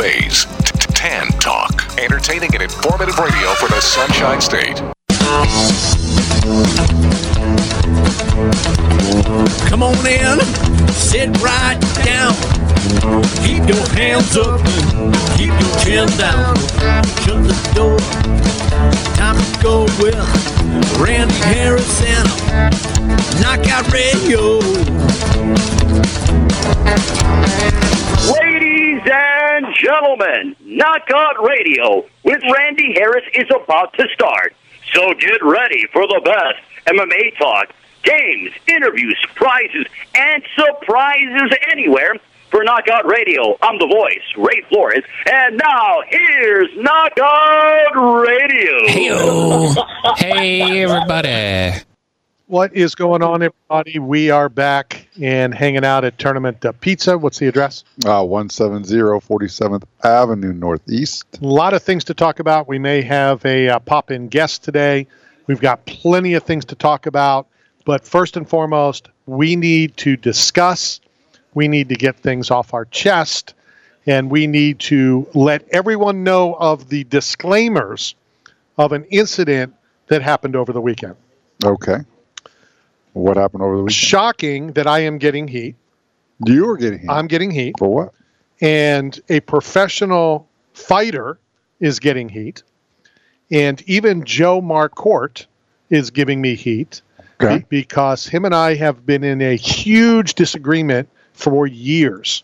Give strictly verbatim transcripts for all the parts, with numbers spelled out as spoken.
Bay's Tan Talk. Entertaining and informative radio for the Sunshine State. Come on in, sit right down. Keep your hands up, keep your chin down. Shut the door, time to go with Randy Harris and Knockout Radio. Ladies and gentlemen, Knockout Radio with Randy Harris is about to start. So get ready for the best M M A talk, games, interviews, prizes, and surprises anywhere. For Knockout Radio, I'm the voice, Ray Flores, and now here's Knockout Radio. Hey-o. Hey, everybody. What is going on, everybody? We are back and hanging out at Tournament uh, Pizza. What's the address? Uh, one seventy forty-seventh Avenue Northeast. A lot of things to talk about. We may have a uh, pop-in guest today. We've got plenty of things to talk about. But first and foremost, we need to discuss. We need to get things off our chest. And we need to let everyone know of the disclaimers of an incident that happened over the weekend. Okay. What happened over the weekend? Shocking that I am getting heat. You were getting heat? I'm getting heat. For what? And a professional fighter is getting heat. And even Joe Marcourt is giving me heat. Okay. Be- because him and I have been in a huge disagreement for years.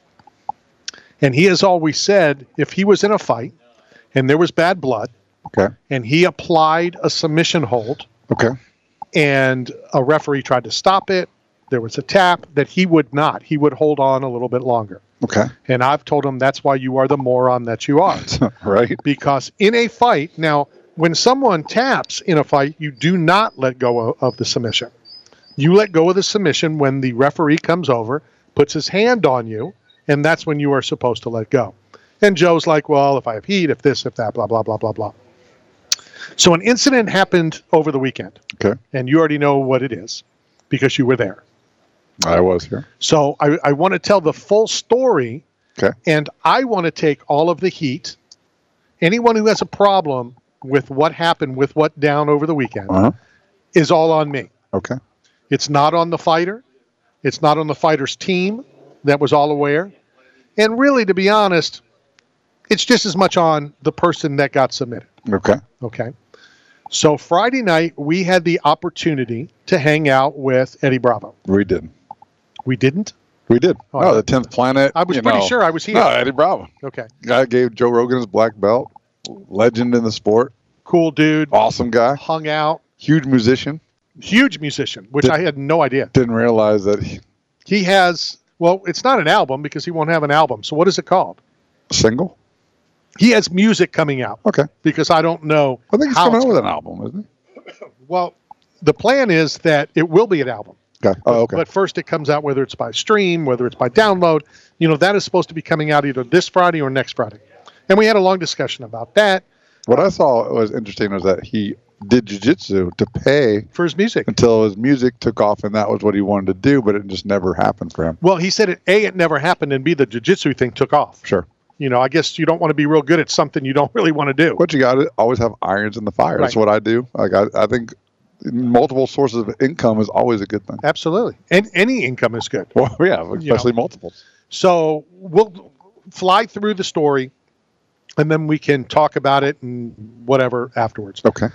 And he has always said if he was in a fight and there was bad blood, okay, and he applied a submission hold, okay, and a referee tried to stop it, there was a tap, that he would not. He would hold on a little bit longer. Okay. And I've told him that's why you are the moron that you are. Right. Because in a fight, now, when someone taps in a fight, you do not let go of, of the submission. You let go of the submission when the referee comes over, puts his hand on you, and that's when you are supposed to let go. And Joe's like, well, if I have heat, if this, if that, blah, blah, blah, blah, blah. So an incident happened over the weekend. Okay. And you already know what it is because you were there. I was here. So I, I want to tell the full story. Okay. And I want to take all of the heat. Anyone who has a problem with what happened, with what down over the weekend, uh-huh. is all on me. Okay. It's not on the fighter. It's not on the fighter's team that was all aware. And really, to be honest, it's just as much on the person that got submitted. Okay. Okay. So Friday night, we had the opportunity to hang out with Eddie Bravo. We did. We didn't? We did. Oh, Oh, the tenth Planet. I was you pretty know. sure I was here. No, Eddie Bravo. Okay. Guy gave Joe Rogan his black belt. Legend in the sport. Cool dude. Awesome guy. Hung out. Huge musician. Huge musician, which Did- I had no idea. Didn't realize that he, He has, well, it's not an album because he won't have an album. So what is it called? single. He has music coming out. Okay. Because I don't know. I think he's how coming it's out with an coming. album, isn't he? Well, the plan is that it will be an album. Okay. Oh, okay. But first it comes out, whether it's by stream, whether it's by download. You know, that is supposed to be coming out either this Friday or next Friday. And we had a long discussion about that. What I saw was interesting was that he did jiu-jitsu to pay for his music until his music took off, and that was what he wanted to do, but it just never happened for him. Well, he said, it, A, it never happened, and B, the jiu-jitsu thing took off. Sure. You know, I guess you don't want to be real good at something you don't really want to do. But you got to always have irons in the fire. That's Right. what I do. Like I, I think multiple sources of income is always a good thing. Absolutely. And any income is good. Well, yeah, especially You know. multiples. So we'll fly through the story, and then we can talk about it and whatever afterwards. Okay.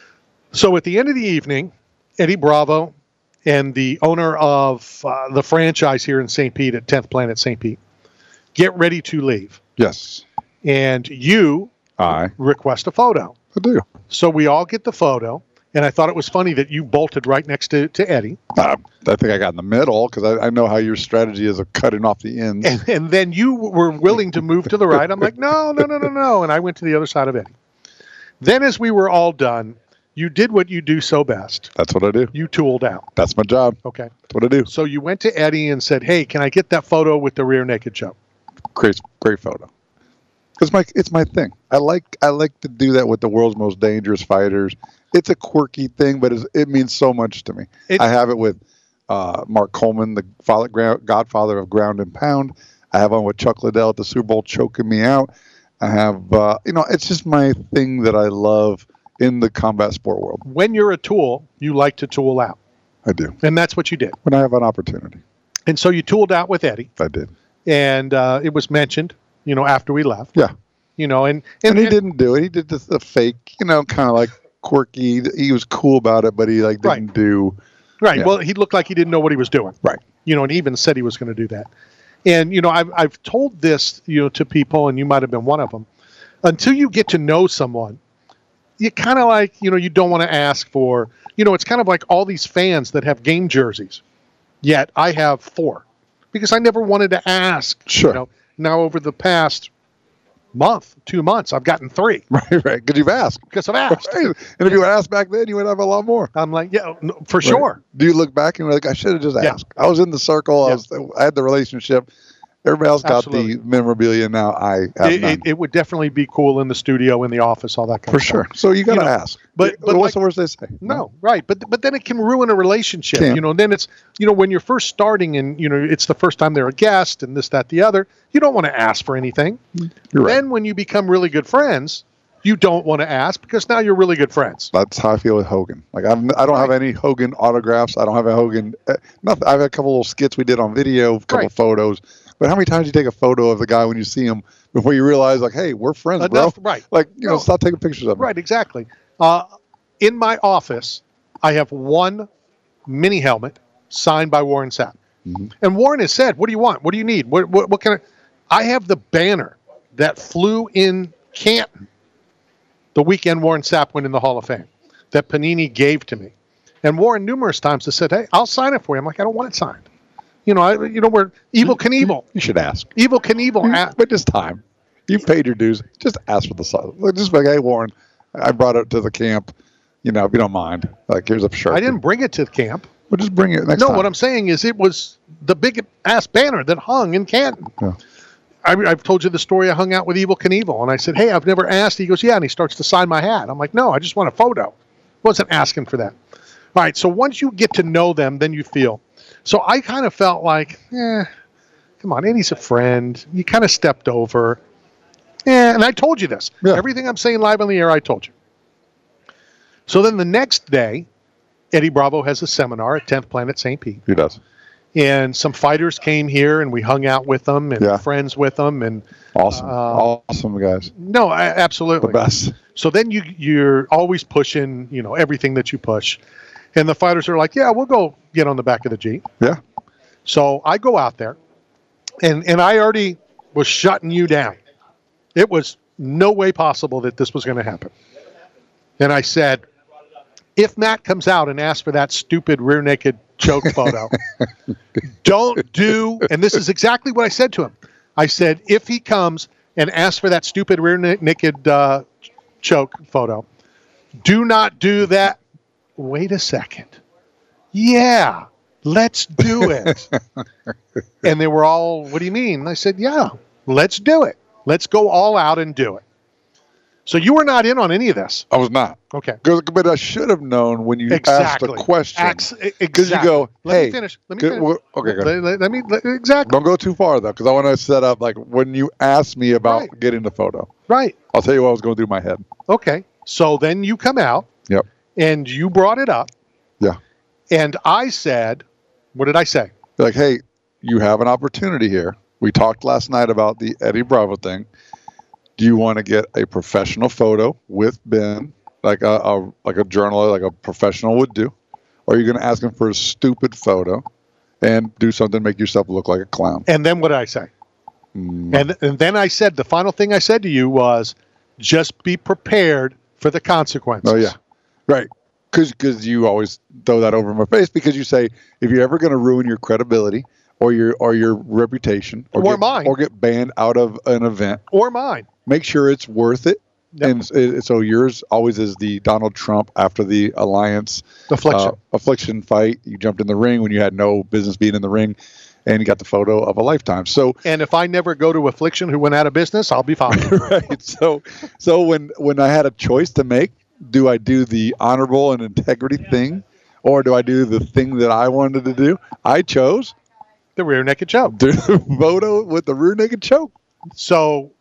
So at the end of the evening, Eddie Bravo and the owner of uh, the franchise here in Saint Pete at tenth Planet Saint Pete get ready to leave. Yes. And you I request a photo. I do. So we all get the photo. And I thought it was funny that you bolted right next to, to Eddie. Uh, I think I got in the middle because I, I know how your strategy is of cutting off the ends. And, and then you were willing to move to the right. I'm like, no, no, no, no, no. And I went to the other side of Eddie. Then as we were all done, you did what you do so best. That's what I do. You tooled out. That's my job. Okay. That's what I do. So you went to Eddie and said, hey, can I get that photo with the rear naked Joe? Great, great photo. It's my, it's my thing. I like, I like to do that with the world's most dangerous fighters. It's a quirky thing, but it's, it means so much to me. It, I have it with uh, Mark Coleman, the father, gra- godfather of ground and pound. I have one with Chuck Liddell at the Super Bowl choking me out. I have, uh, you know, it's just my thing that I love in the combat sport world. When you're a tool, you like to tool out. I do. And that's what you did. When I have an opportunity. And so you tooled out with Eddie. I did. And uh, it was mentioned, you know, after we left. Yeah. You know, and... And, And, he and- didn't do it. He did the, the fake, you know, kind of like quirky. He was cool about it, but he like didn't Right. do... Right. Yeah. Well, he looked like he didn't know what he was doing. Right. You know, and he even said he was going to do that. And, you know, I've, I've told this, you know, to people, and you might have been one of them. Until you get to know someone, you kind of like, you know, you don't want to ask for, you know, it's kind of like all these fans that have game jerseys. Yet I have four because I never wanted to ask. Sure. You know, now over the past month, two months, I've gotten three Right, right. Because you've asked. because I've asked. Right. And if you would ask back then, you would have a lot more. I'm like, yeah, no, for Right. sure. Do you look back and you're like, I should have just Yeah. asked? I was in the circle. I, Yeah. was, I had the relationship. Everybody else got Absolutely. the memorabilia. Now I have It, none. it, it would definitely be cool in the studio, in the office, all that kind For of sure. stuff. So you got to You know, ask. but- but what's like- the worst they say? No, right, but but then it can ruin a relationship. Can. You know, then it's you know when you're first starting and you know it's the first time they're a guest and this, that, the other. You don't want to ask for anything. You're right. Then when you become really good friends, you don't want to ask because now you're really good friends. That's how I feel with Hogan. Like I'm, I don't have any Hogan autographs. I don't have a Hogan. Uh, nothing. I've had a couple little skits we did on video, a couple Right. photos. But how many times do you take a photo of the guy when you see him before you realize, like, hey, we're friends, Enough, bro? right? Like, you know, No. stop taking pictures of him. Right, exactly. Uh, in my office, I have one mini helmet signed by Warren Sapp. Mm-hmm. And Warren has said, what do you want? What do you need? What, what, what can I... I have the banner that flew in Canton the weekend Warren Sapp went in the Hall of Fame that Panini gave to me. And Warren numerous times has said, hey, I'll sign it for you. I'm like, I don't want it signed. You know, I, you know, we're Evil Knievel. You should ask. Evil Knievel. a- But this time, you paid your dues. Just ask for the song. Just like, hey, Warren, I brought it to the camp. You know, if you don't mind, like, here's a shirt. I didn't bring it to the camp. Well, just bring it next No, time. what I'm saying is it was the big ass banner that hung in Canton. Yeah. I, I've told you the story. I hung out with Evil Knievel, and I said, hey, I've never asked. He goes, yeah, and he starts to sign my hat. I'm like, no, I just want a photo. Wasn't asking for that. All right, so once you get to know them, then you feel. So I kind of felt like, eh, come on, Eddie's a friend. You kind of stepped over. Yeah, and I told you this. Yeah. Everything I'm saying live on the air, I told you. So then the next day, Eddie Bravo has a seminar at tenth Planet Saint Pete. He does. And some fighters came here, and we hung out with them, and Yeah. friends with them, and Awesome. Uh, awesome guys. no, I, The absolutely. best. So then you you're always pushing, you know, everything that you push, and the fighters are like, yeah, we'll go get on the back of the Jeep. Yeah. So I go out there, and and I already was shutting you down. It was no way possible that this was going to happen. And I said, if Matt comes out and asks for that stupid rear naked choke photo, don't do, and this is exactly what I said to him. I said, if he comes and asks for that stupid rear na- naked uh, choke photo, do not do that. Wait a second. Yeah, let's do it. And they were all, what do you mean? And I said, yeah, let's do it. Let's go all out and do it. So you were not in on any of this. I was not. Okay. 'Cause- But I should have known when you Exactly. asked the question. Ax- Because exactly. you go, Let hey. me finish. Let me good- finish. well, okay, go ahead. Let, let- let me, let- exactly. Don't go too far, though, because I want to set up, like, when you asked me about Right. getting the photo, Right. I'll tell you what was going through my head. Okay. So then you come out Yep. and you brought it up. Yeah. And I said, what did I say? You're like, hey, you have an opportunity here. We talked last night about the Eddie Bravo thing. Do you want to get a professional photo with Ben, like a, a like a journalist, like a professional would do? Or are you going to ask him for a stupid photo and do something to make yourself look like a clown? And then what did I say? Mm. And, and then I said, the final thing I said to you was, just be prepared for the consequences. Oh, yeah. Right. Because you always throw that over my face because you say, if you're ever going to ruin your credibility or your or your reputation or, Or get, mine. or get banned out of an event, Or mine. make sure it's worth it. Yep. And it, so yours always is the Donald Trump after the Alliance Affliction. uh, affliction fight. You jumped in the ring when you had no business being in the ring, and you got the photo of a lifetime. So And if I never go to Affliction, who went out of business, I'll be fine. right. So so when when I had a choice to make, do I do the honorable and integrity thing, or do I do the thing that I wanted to do? I chose The rear naked choke. the photo with the rear naked choke. So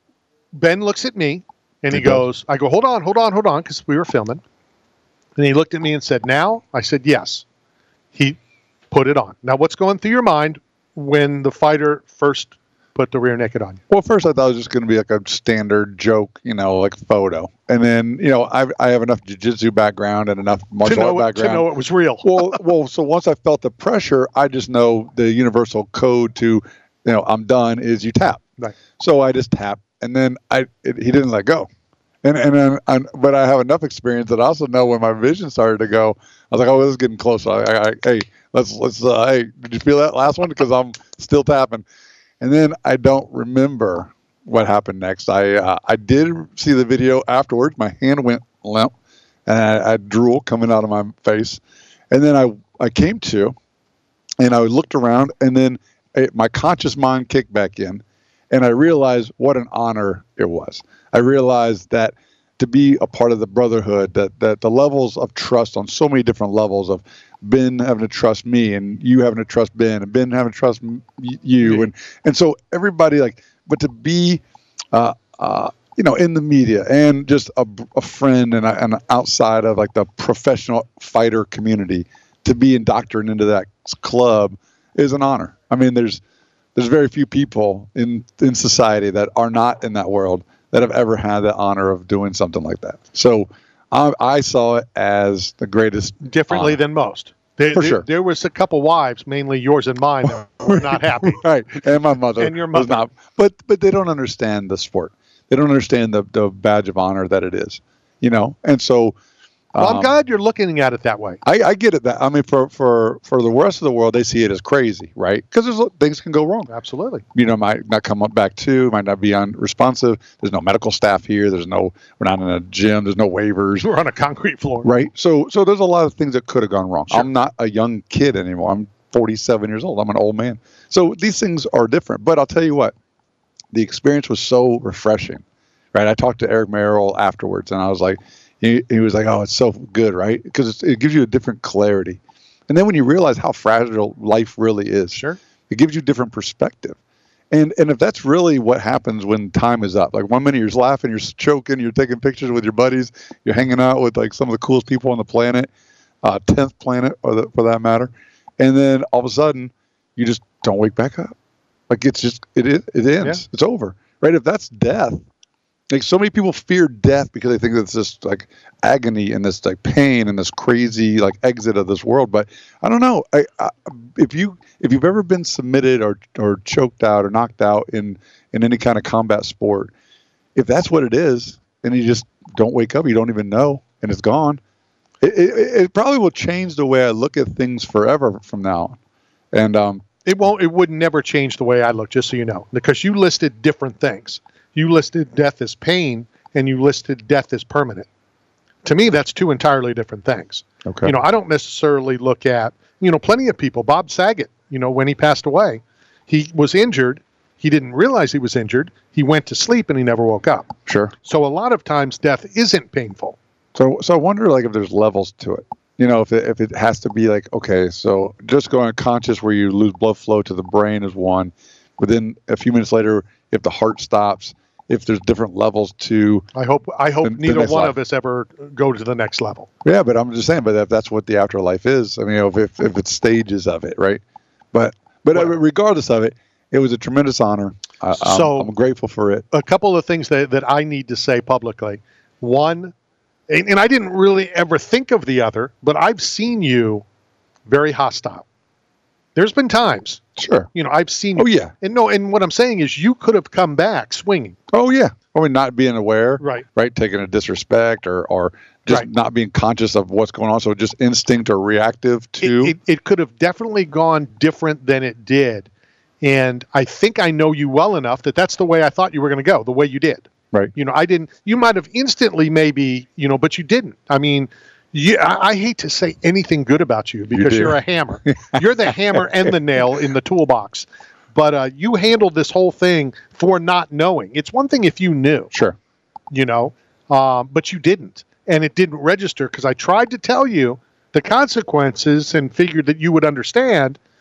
Ben looks at me and he He does. goes, I go, hold on, hold on, hold on, because we were filming. And he looked at me and said, now? I said, yes. He put it on. Now, what's going through your mind when the fighter first put the rear naked on you? Well, first I thought it was just going to be like a standard joke, you know, like photo. And then, you know, I I have enough jiu-jitsu background and enough To martial know, art to background. know it was real. well, well, so once I felt the pressure, I just know the universal code to, you know, I'm done is you tap. Right. So I just tap, and then I it, he didn't let go. And and then, I, but I have enough experience that I also know when my vision started to go, I was like, oh, this is getting closer. I, I, I, hey, let's let's. Uh, hey, did you feel that last one? Because I'm still tapping. And then I don't remember what happened next. I uh, I did see the video afterwards. My hand went limp, and I, I had drool coming out of my face. And then I I came to, and I looked around, and then it, my conscious mind kicked back in, and I realized what an honor it was. I realized that to be a part of the brotherhood, that that the levels of trust on so many different levels of Ben having to trust me, and you having to trust Ben, and Ben having to trust m- you, and and so everybody like, but to be, uh, uh, you know, in the media and just a, a friend and, a, and outside of like the professional fighter community, to be indoctrinated into that club is an honor. I mean, there's there's very few people in in society that are not in that world that have ever had the honor of doing something like that. So I, I saw it as the greatest. Differently honor. than most. There, For there, sure. there was a couple wives, mainly yours and mine, that were not happy. Right, and my mother And your was mother. not. But but they don't understand the sport. They don't understand the the badge of honor that it is. You know, and so. Well, I'm um, glad you're looking at it that way. I, I get it. That I mean, for, for, for the rest of the world, they see it as crazy, right? Because there's things can go wrong. Absolutely. You know, might not come up back to, might not be unresponsive. There's no medical staff here. There's no, we're not in a gym. There's no waivers, We're on a concrete floor. right? So, so there's a lot of things that could have gone wrong. Sure. I'm not a young kid anymore. I'm forty-seven years old. I'm an old man. So these things are different. But I'll tell you what, the experience was so refreshing, right? I talked to Eric Merrill afterwards, and I was like, he, he was like, oh, it's so good, right? Because it gives you a different clarity. And then when you realize how fragile life really is, Sure. it gives you different perspective. And and if that's really what happens when time is up, like one minute you're laughing, you're choking, you're taking pictures with your buddies, you're hanging out with like some of the coolest people on the planet, uh, tenth planet or the, for that matter, and then all of a sudden you just don't wake back up. Like it's just it it, it ends. Yeah. It's over, right? If that's death, like so many people fear death because they think that's just like agony and this like pain and this crazy like exit of this world. But I don't know. I, I, if you if you've ever been submitted or or choked out or knocked out in in any kind of combat sport, if that's what it is, and you just don't wake up, you don't even know, and it's gone. It, it, it probably will change the way I look at things forever from now on. And um, It won't. It would never change the way I look, just so you know, because you listed different things. You listed death as pain, and you listed death as permanent. To me, that's two entirely different things. okay, You know, I don't necessarily look at, you know, plenty of people. Bob Saget, you know, when he passed away, he was injured. He didn't realize he was injured. He went to sleep and he never woke up. sure. So a lot of times death isn't painful. So, so I wonder, like, if there's levels to it. You know, if it, if it has to be like, okay, so just going conscious where you lose blood flow to the brain is one. Within a few minutes later, if the heart stops, if there's different levels to, I hope I hope The- the neither next one life. of us ever go to the next level. yeah. But I'm just saying, but if that's what the afterlife is, I mean, you know, if if it's stages of it, right? But but Well- regardless of it, it was a tremendous honor. I, I'm, So- I'm grateful for it. A couple of things that, that I need to say publicly. One, and, and I didn't really ever think of the other, but I've seen you very hostile. There's been times, Sure. you know, I've seen you. Oh yeah. And no, and what I'm saying is you could have come back swinging. Oh yeah. I mean, not being aware, Right. right? Taking a disrespect or or just Right. not being conscious of what's going on. So just instinct or reactive to. It, it, it could have definitely gone different than it did. And I think I know you well enough that that's the way I thought you were going to go, the way you did. Right. You know, I didn't, you might have instantly maybe, you know, but you didn't. I mean, you, I, I hate to say anything good about you because do. you're a hammer. You're the hammer and the nail in the toolbox. But uh, you handled this whole thing for not knowing. It's one thing if you knew, Sure. you know, um, but you didn't. And it didn't register because I tried to tell you the consequences and figured that you would understand.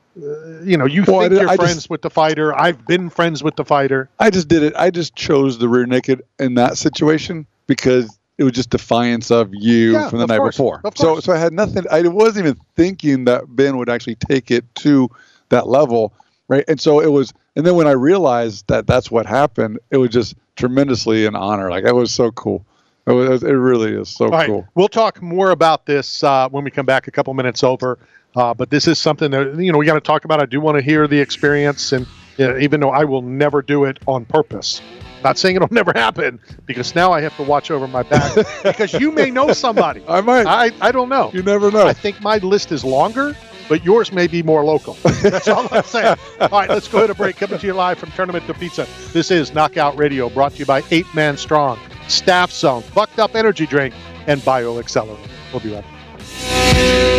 uh, you know, you Well, I think did- you're I friends just- with the fighter. I've been friends with the fighter. I just did it. I just chose the rear naked in that situation because it was just defiance of you Yeah, from the of night course, before. of So, course. so I had nothing. I wasn't even thinking that Ben would actually take it to that level, right? And so it was. And then when I realized that that's what happened, it was just tremendously an honor. Like it was so cool. It was. It really is so All right, cool. we'll talk more about this uh, when we come back a couple minutes over. Uh, but this is something that, you know, we got to talk about. I do want to hear the experience, and uh, even though I will never do it on purpose. Not saying it'll never happen, because now I have to watch over my back because you may know somebody. I might. I, I don't know. You never know. I think my list is longer, but yours may be more local. That's all I'm saying. All right, let's go ahead and break. Coming to you live from Tournament to Pizza. This is Knockout Radio, brought to you by Eight Man Strong, Staff Zone, Bucked Up Energy Drink, and BioAccelerator. We'll be right back.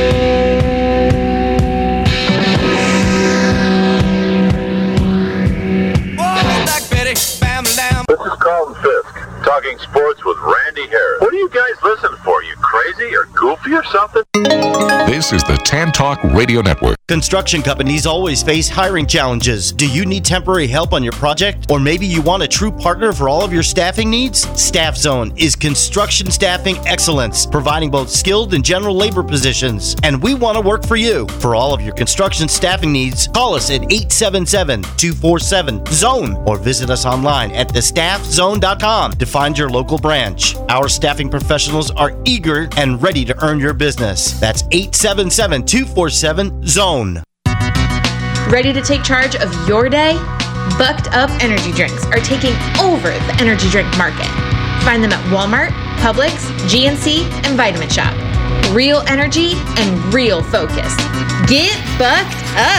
This is Carlton Fisk, talking sports with Randy Harris. What do you guys listen for? You crazy or goofy or something? This is the Tan Talk Radio Network. Construction companies always face hiring challenges. Do you need temporary help on your project? Or maybe you want a true partner for all of your staffing needs? Staff Zone is construction staffing excellence, providing both skilled and general labor positions. And we want to work for you. For all of your construction staffing needs, call us at eight seven seven, two four seven, zone or visit us online at the staff zone dot com to find your local branch. Our staffing professionals are eager and ready to earn your business. That's eight seven seven, two four seven, zone. Ready to take charge of your day? Bucked Up Energy Drinks are taking over the energy drink market. Find them at Walmart, Publix, G N C, and Vitamin Shop. Real energy and real focus. Get bucked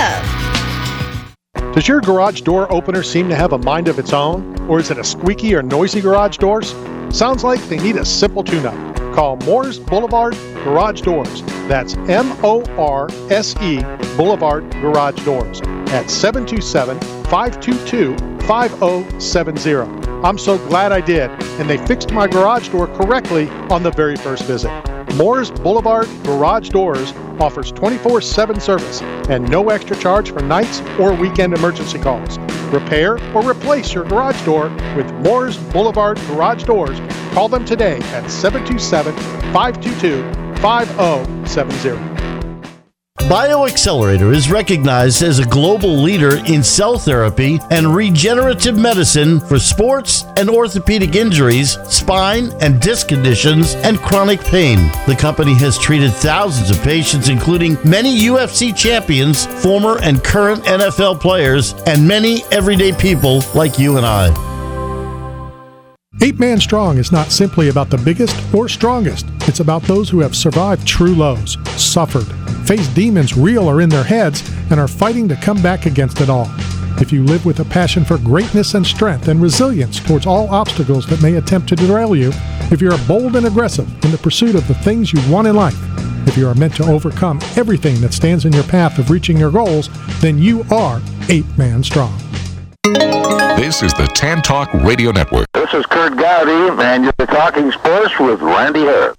up. Does your garage door opener seem to have a mind of its own? Or is it a squeaky or noisy garage doors? Sounds like they need a simple tune-up. Call Moores Boulevard Garage Doors. That's M O R S E Boulevard Garage Doors at seven two seven, five two two, five zero seven zero. I'm so glad I did, and they fixed my garage door correctly on the very first visit. Moores Boulevard Garage Doors offers twenty-four seven service and no extra charge for nights or weekend emergency calls. Repair or replace your garage door with Moores Boulevard Garage Doors. Call them today at seven two seven, five two two, five zero seven zero. BioAccelerator is recognized as a global leader in cell therapy and regenerative medicine for sports and orthopedic injuries, spine and disc conditions, and chronic pain. The company has treated thousands of patients, including many U F C champions, former and current N F L players, and many everyday people like you and I. Eight Man Strong is not simply about the biggest or strongest. It's about those who have survived true lows, suffered, faced demons real or in their heads, and are fighting to come back against it all. If you live with a passion for greatness and strength and resilience towards all obstacles that may attempt to derail you, if you're bold and aggressive in the pursuit of the things you want in life, if you are meant to overcome everything that stands in your path of reaching your goals, then you are Eight Man Strong. This is the Tan Talk Radio Network. This is Kurt Gowdy, and you're talking sports with Randy Harris.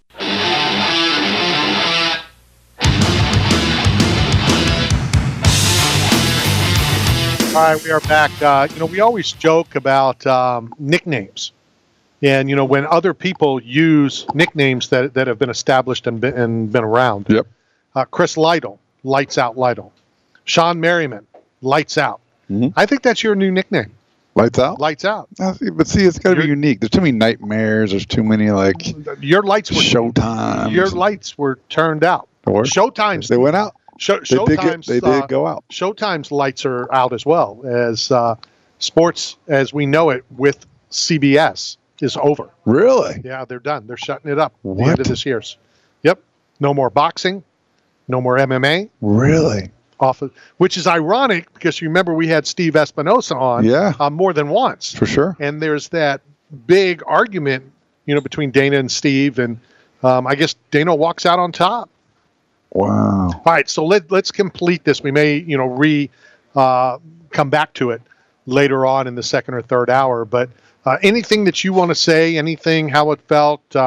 All right, we are back. Uh, you know, we always joke about um, nicknames. And, you know, when other people use nicknames that, that have been established and been, and been around. Yep. Uh, Chris Lytle, Lights Out Lytle. Sean Merriman, Lights Out. Mm-hmm. I think that's your new nickname. Lights Out? Lights Out. Uh, see, but see, it's got to be unique. There's too many nightmares. There's too many, like, your lights were Showtime. Your lights were turned out. Or Showtime's. They went out. Show, They did, get, Showtime's, they uh, did go out. Showtime's lights are out as well, as uh, sports as we know it with C B S is over. Really? Yeah, they're done. They're shutting it up at the What? end of this year's. Yep. No more boxing. No more M M A. Really? Off of, which is ironic because you remember we had Steve Espinosa on Yeah. uh, more than once. For sure. And there's that big argument, you know, between Dana and Steve, and um, I guess Dana walks out on top. Wow. All right, so let, let's complete this. We may, you know, re uh, come back to it later on in the second or third hour. But uh, anything that you want to say, anything, how it felt, uh,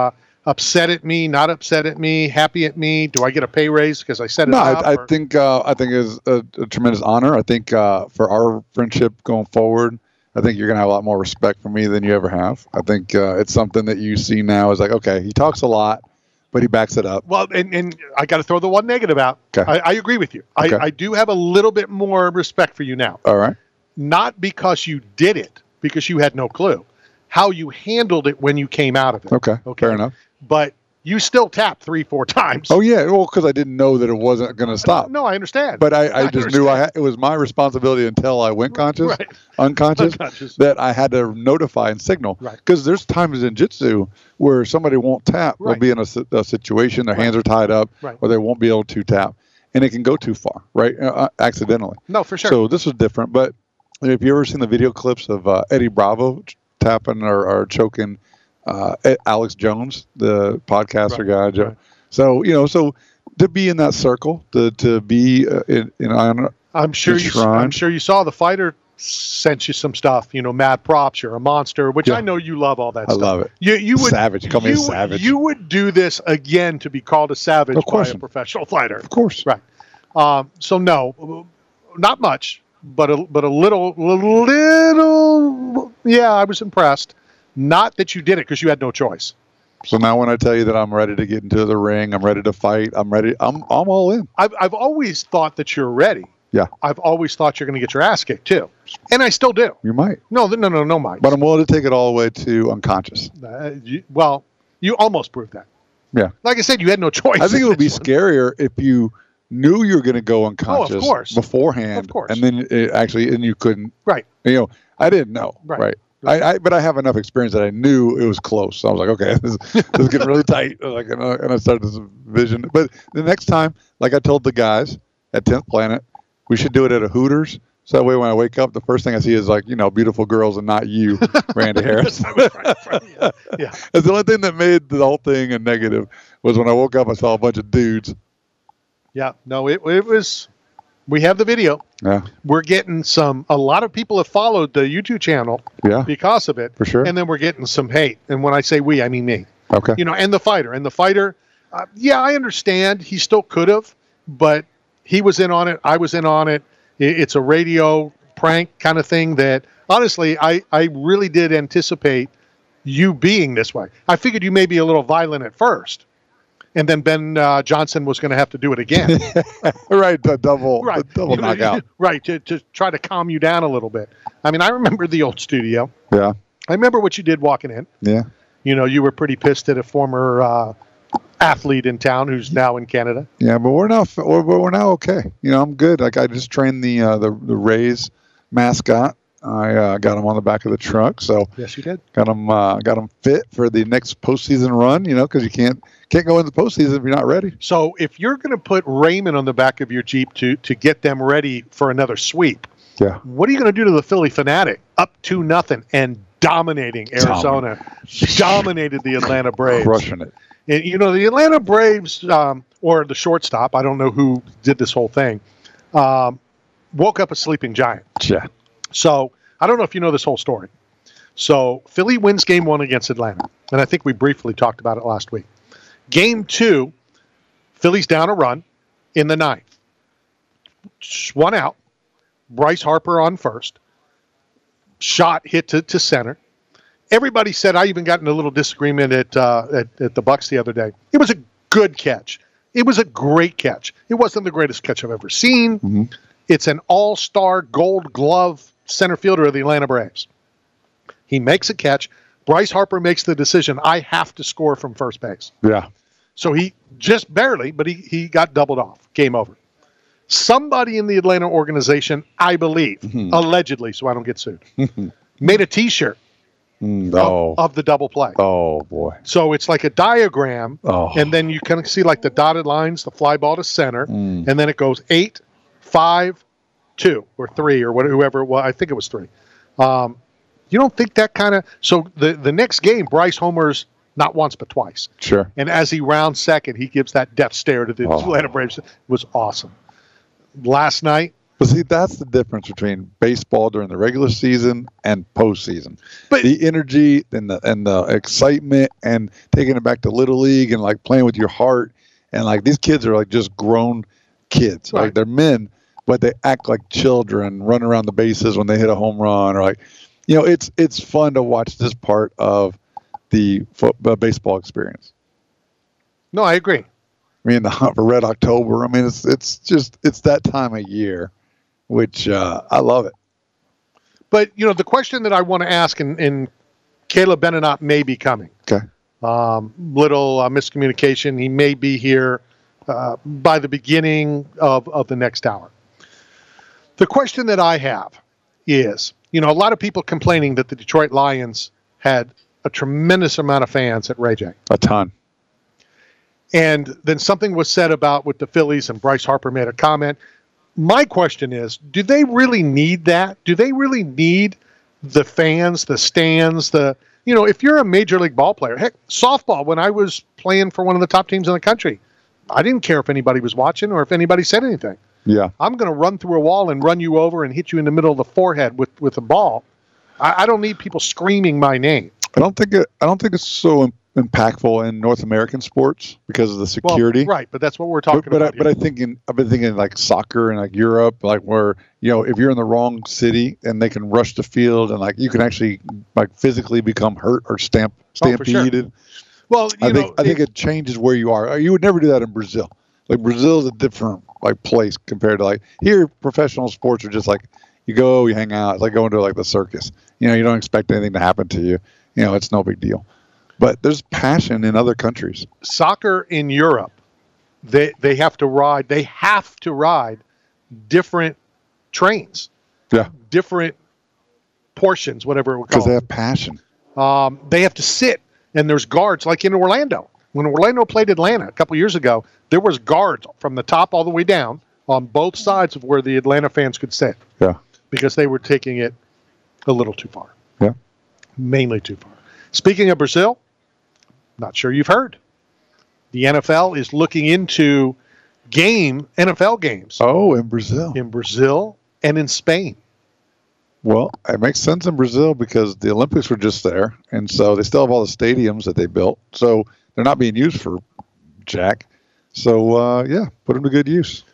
upset at me, not upset at me, happy at me? Do I get a pay raise because I set it No, up? I, I or- think uh, I think it's a, a tremendous honor. I think uh, for our friendship going forward, I think you're going to have a lot more respect for me than you ever have. I think uh, it's something that you see now is like, okay, he talks a lot, but he backs it up. Well, and, and I got to throw the one negative out. Okay. I, I agree with you. Okay. I, I do have a little bit more respect for you now. All right. Not because you did it, because you had no clue. How you handled it when you came out of it. Okay. Fair enough. But you still tapped three, four times. Oh yeah, well, because I didn't know that it wasn't going to stop. No, I understand. But I, I, I just understand. knew I had, it was my responsibility until I went conscious, Right. unconscious, Unconscious. that I had to notify and signal. Right. Because there's times in jiu-jitsu where somebody won't tap. Right. They'll be in a, si- a situation, their hands are tied up, Right. or they won't be able to tap, and it can go too far, right? Uh, accidentally. No, for sure. So this was different. But if you ever seen the video clips of uh, Eddie Bravo tapping or, or choking uh, Alex Jones, the podcaster Right. guy, Joe. Right. So you know, so to be in that circle, to to be uh, in, in on, I'm sure you. enshrined. I'm sure you saw the fighter sent you some stuff. You know, mad props. You're a monster, which Yeah. I know you love all that I stuff. love it. You you would Savage. Call me a you- savage. You would do this again to be called a savage Of by course. a professional fighter. Of course. Right. Um, so no, not much, but a, but a little, little. Yeah, I was impressed. Not that you did it because you had no choice. So now when I tell you that I'm ready to get into the ring, I'm ready to fight, I'm ready, I'm I'm all in. I've I've always thought that you're ready. Yeah. I've always thought you're going to get your ass kicked too, and I still do. You might. No, no, no, no, Mike. But I'm willing to take it all the way to unconscious. Uh, you, well, you almost proved that. Yeah. Like I said, you had no choice. I think it would be scarier if you knew you were going to go unconscious course. beforehand. Of course. And then it actually, and you couldn't. Right. You know, I didn't know. Right. Right. I, I, but I have enough experience that I knew it was close. So I was like, okay, this, this is getting really tight. Like, and I, and I started this vision. But the next time, like I told the guys at tenth Planet, we should do it at a Hooters. So that way, when I wake up, the first thing I see is like, you know, beautiful girls and not you, Randy Harris. I was right in front of you. Yeah. That's the only thing that made the whole thing a negative was when I woke up, I saw a bunch of dudes. Yeah. No, it, it was. We have the video. Yeah. We're getting some. A lot of people have followed the YouTube channel. Yeah. Because of it. For sure. And then we're getting some hate. And when I say we, I mean me. Okay. You know, and the fighter. And the fighter. Uh, yeah, I understand. He still could have, but he was in on it. I was in on it. it. It's a radio prank kind of thing that, honestly, I, I really did anticipate you being this way. I figured you may be a little violent at first. And then Ben uh, Johnson was going to have to do it again. Right, the double, right. the double You know, knockout. Right, to, to try to calm you down a little bit. I mean, I remember the old studio. Yeah, I remember what you did walking in. yeah. You know, you were pretty pissed at a former uh, athlete in town who's now in Canada. Yeah, but we're now we're, we're now okay. You know, I'm good. Like I just trained the uh, the the Rays mascot. I uh, got him on the back of the truck, so Yes, you did. got him uh, got him fit for the next postseason run. You know, because you can't can't go in the postseason if you're not ready. So if you're going to put Raymond on the back of your Jeep to to get them ready for another sweep, Yeah, what are you going to do to the Philly Fanatic? Up to nothing and dominating Arizona, dominated the Atlanta Braves. crushing it. And, you know, the Atlanta Braves, um, or the shortstop, I don't know who did this whole thing, um, woke up a sleeping giant. Yeah, So I don't know if you know this whole story. So Philly wins game one against Atlanta. And I think we briefly talked about it last week. Game two, Philly's down a run in the ninth. Just one out. Bryce Harper on first. Shot hit to, to center. Everybody said, I even got in a little disagreement at, uh, at at the Bucks the other day. It was a good catch. It was a great catch. It wasn't the greatest catch I've ever seen. Mm-hmm. It's an all-star gold glove center fielder of the Atlanta Braves. He makes a catch. Bryce Harper makes the decision, I have to score from first base. yeah. So he just barely, but he, he got doubled off. Game over. Somebody in the Atlanta organization, I believe, Mhm. allegedly, so I don't get sued, made a T-shirt Mm, of, oh, of the double play. oh boy. So it's like a diagram, Oh. and then you can see like the dotted lines, the fly ball to center, Mm. and then it goes eight, five, two, or three, or whatever, whoever it was. I think it was three. Um, you don't think that kind of – so the, the next game, Bryce homers not once but twice. Sure. And as he rounds second, he gives that death stare to the Oh. Atlanta Braves. It was awesome. Last night, But see, that's the difference between baseball during the regular season and postseason. But the energy and the and the excitement and taking it back to Little League and like playing with your heart, and like these kids are like just grown kids, Right. like they're men, but they act like children, run around the bases when they hit a home run, or like, you know, it's it's fun to watch this part of the foot, uh, baseball experience. No, I agree. I mean, the hunt for Red October. I mean, it's it's just it's that time of year, which uh, I love it. But, you know, the question that I want to ask, and, and Caleb Benenot may be coming. Okay. Um, little uh, miscommunication. He may be here uh, by the beginning of, of the next hour. The question that I have is, you know, a lot of people complaining that the Detroit Lions had a tremendous amount of fans at Ray J. A ton. And then something was said about with the Phillies, and Bryce Harper made a comment. My question is, do they really need that? Do they really need the fans, the stands, the, you know, if you're a major league ball player, heck, softball, when I was playing for one of the top teams in the country, I didn't care if anybody was watching or if anybody said anything. Yeah. I'm going to run through a wall and run you over and hit you in the middle of the forehead with, with a ball. I, I don't need people screaming my name. I don't think it, I don't think it's so impactful in North American sports because of the security. Well, right, but that's what we're talking but, but about. I, but I think in, I've been thinking like soccer and like Europe, like where, you know, if you're in the wrong city and they can rush the field and like you can actually like physically become hurt or stamp Oh, for sure. stampeded. Well, you I think know, I think it- it changes where you are. You would never do that in Brazil. Like Brazil is a different like place compared to like here. Professional sports are just like you go, you hang out. It's like going to like the circus. You know, you don't expect anything to happen to you. You know, it's no big deal. But there's passion in other countries. Soccer in Europe, they they have to ride. They have to ride different trains, Yeah, different portions, whatever it would because call. they have passion. Um, they have to sit, and there's guards like in Orlando. When Orlando played Atlanta a couple years ago, there was guards from the top all the way down on both sides of where the Atlanta fans could sit Yeah, because they were taking it a little too far, yeah. mainly too far. Speaking of Brazil, not sure you've heard. The N F L is looking into game N F L games Oh, in Brazil. in Brazil and in Spain. Well, it makes sense in Brazil because the Olympics were just there, and so they still have all the stadiums that they built. So they're not being used for jack. So uh, yeah, put them to good use.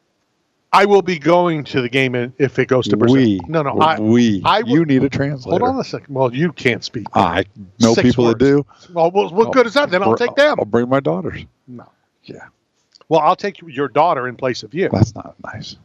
I will be going to the game in- if it goes to Brazil. We, no, no, I, we. I will- you need a translator. Hold on a second. Well, you can't speak. I know Six people words. that do. Well, what, what good is that? Then I'll Or- take them. I'll bring my daughters. No. Yeah, Well, I'll take your daughter in place of you. that's not nice.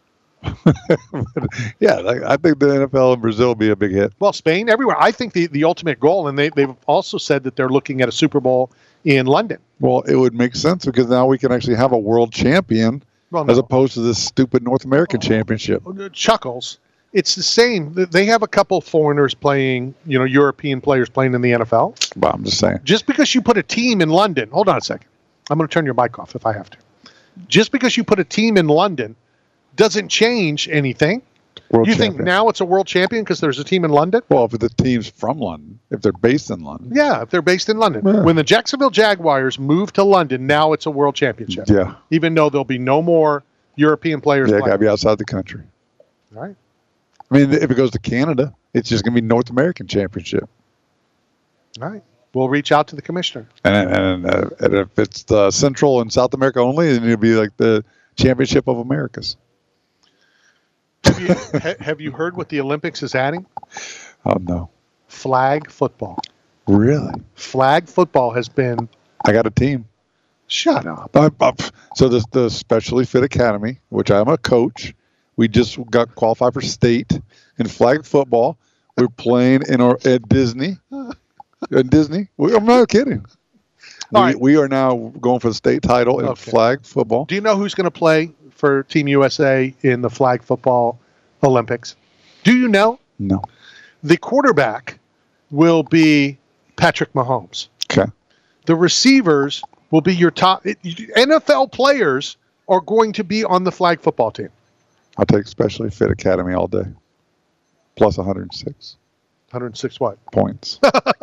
yeah, like, I think the N F L in Brazil will be a big hit. Well, Spain, everywhere. I think the, the ultimate goal, and they, they've also said that they're looking at a Super Bowl in London. Well, it would make sense because now we can actually have a world champion Well, as no. opposed to this stupid North American championship. Chuckles. It's the same. They have a couple foreigners playing, you know, European players playing in the N F L. But I'm just saying. Just because you put a team in London, hold on a second. I'm going to turn your mic off if I have to. Just because you put a team in London doesn't change anything. World you think champion. now it's a world champion because there's a team in London? Well, if the team's from London, if they're based in London. Yeah, if they're based in London. Yeah. When the Jacksonville Jaguars move to London, now it's a world championship. Yeah. Even though there'll be no more European players Yeah, got playing. to be outside the country. All right. I mean, if it goes to Canada, it's just going to be North American championship. All right. We'll reach out to the commissioner. And, and, uh, and if it's the Central and South America only, then it'll be like the Championship of Americas. Have you, ha- have you heard what the Olympics is adding? Oh, no. Flag football. Really? Flag football has been. I got a team. Shut up. I'm up. So the, the Specially Fit Academy, which I'm a coach, we just got qualified for state in flag football. We're playing in our at Disney. At Disney. We, I'm not kidding. We, All right. we are now going for the state title in Okay. flag football. Do you know who's going to play for Team U S A in the flag football Olympics? Do you know? No. The quarterback will be Patrick Mahomes. Okay. The receivers will be your top. It, N F L players are going to be on the flag football team. I'll take Specially Fit Academy all day. Plus one hundred six one hundred six what? points.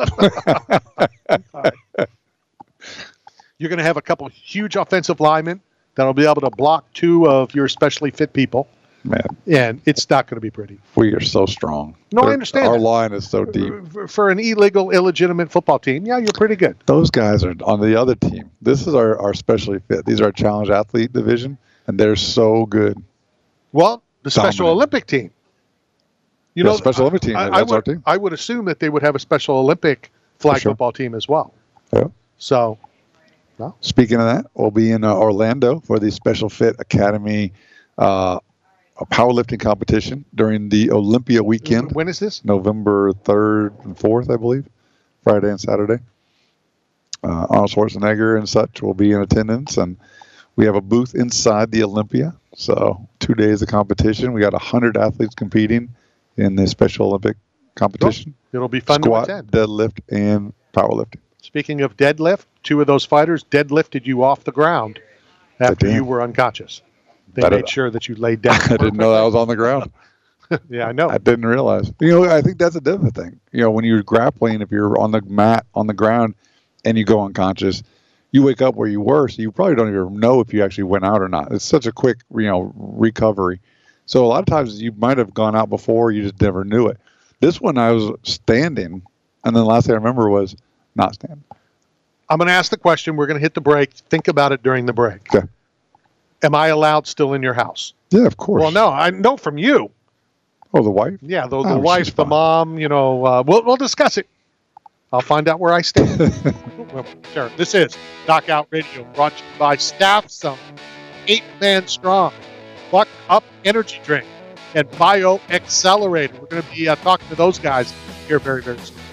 You're going to have a couple huge offensive linemen that'll be able to block two of your specially fit people. Man, and it's not going to be pretty. we are so strong. No, I But understand Our that. line is so deep. For- For an illegal, illegitimate football team, yeah, you're pretty good. Those guys are on the other team. This is our, our specially fit. These are our challenge athlete division, and they're so good. Well, the Special Dominant. Olympic team. You Yeah, know, Special Olympic team, I, I that's our would, team. I would assume that they would have a Special Olympic flag sure. football team as well. Yeah. So, Speaking of that, we'll be in uh, Orlando for the Special Fit Academy uh, a powerlifting competition during the Olympia weekend. when is this? November third and fourth, I believe, Friday and Saturday. Uh, Arnold Schwarzenegger and such will be in attendance, and we have a booth inside the Olympia. So two days of competition. We got one hundred athletes competing in the Special Olympic competition. It'll be fun Squat, to attend. deadlift, and powerlifting. Speaking of deadlift, two of those fighters deadlifted you off the ground after did. you were unconscious. They I made didn't- sure that you laid down. I didn't know that was on the ground. Yeah, I know. I didn't realize. You know, I think that's a different thing. You know, when you're grappling, if you're on the mat, on the ground, and you go unconscious, you wake up where you were, so you probably don't even know if you actually went out or not. It's such a quick, you know, recovery. So a lot of times you might have gone out before, you just never knew it. This one, I was standing, and then the last thing I remember was not standing. I'm going to ask the question. We're going to hit the break. Think about it during the break. Okay. Am I allowed still in your house? Yeah, of course. Well, no, I know from you. Oh, the wife? Yeah, the, the Oh, wife, she's the fine. mom, you know, uh, we'll, we'll discuss it. I'll find out where I stand. Well, sure. This is Knockout Radio, brought to you by Staff Zone, Eight Man Strong, Buck Up Energy Drink, and Bio Accelerator. We're going to be uh, talking to those guys here very, very soon.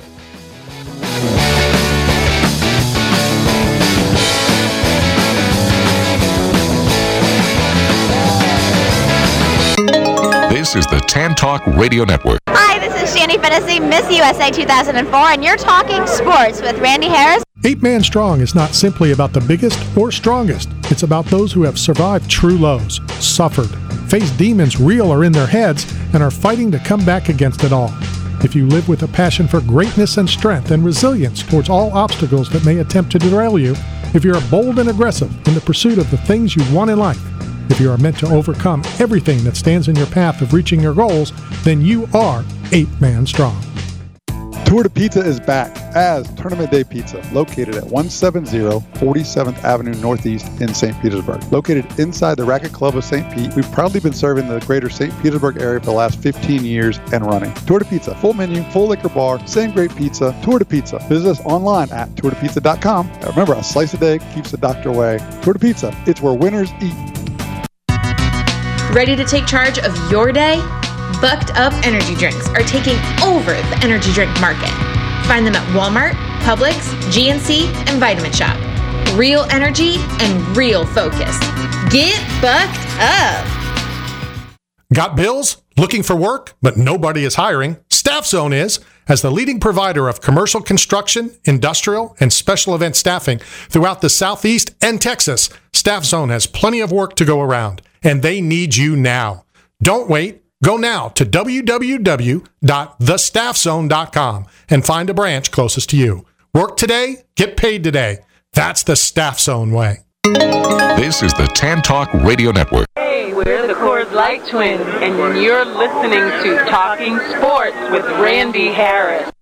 This is the Tan Talk Radio Network. Hi, this is Shani Fennessy, Miss U S A two thousand four, and you're talking sports with Randy Harris. Eight Man Strong is not simply about the biggest or strongest. It's about those who have survived true lows, suffered, faced demons real or in their heads, and are fighting to come back against it all. If you live with a passion for greatness and strength and resilience towards all obstacles that may attempt to derail you, if you're bold and aggressive in the pursuit of the things you want in life, if you are meant to overcome everything that stands in your path of reaching your goals, then you are Eight Man Strong. Tour de Pizza is back as Tournament Day Pizza, located at one seventy forty-seventh Avenue Northeast in Saint Petersburg. Located inside the Racket Club of Saint Pete, we've proudly been serving the greater Saint Petersburg area for the last fifteen years and running. Tour de Pizza, full menu, full liquor bar, same great pizza. Tour de Pizza. Visit us online at tour de pizza dot com. Now remember, a slice a day keeps the doctor away. Tour de Pizza, it's where winners eat. Ready to take charge of your day? Bucked Up Energy Drinks are taking over the energy drink market. Find them at Walmart, Publix, G N C, and Vitamin Shop. Real energy and real focus. Get bucked up. Got bills? Looking for work, but nobody is hiring? Staff Zone is. As the leading provider of commercial construction, industrial, and special event staffing throughout the Southeast and Texas, Staff Zone has plenty of work to go around, and they need you now. Don't wait. Go now to w w w dot the staff zone dot com and find a branch closest to you. Work today, get paid today. That's the Staff Zone way. This is the Tan Talk Radio Network. Hey, we're the Coors Light Twins, and you're listening to Talking Sports with Randy Harris.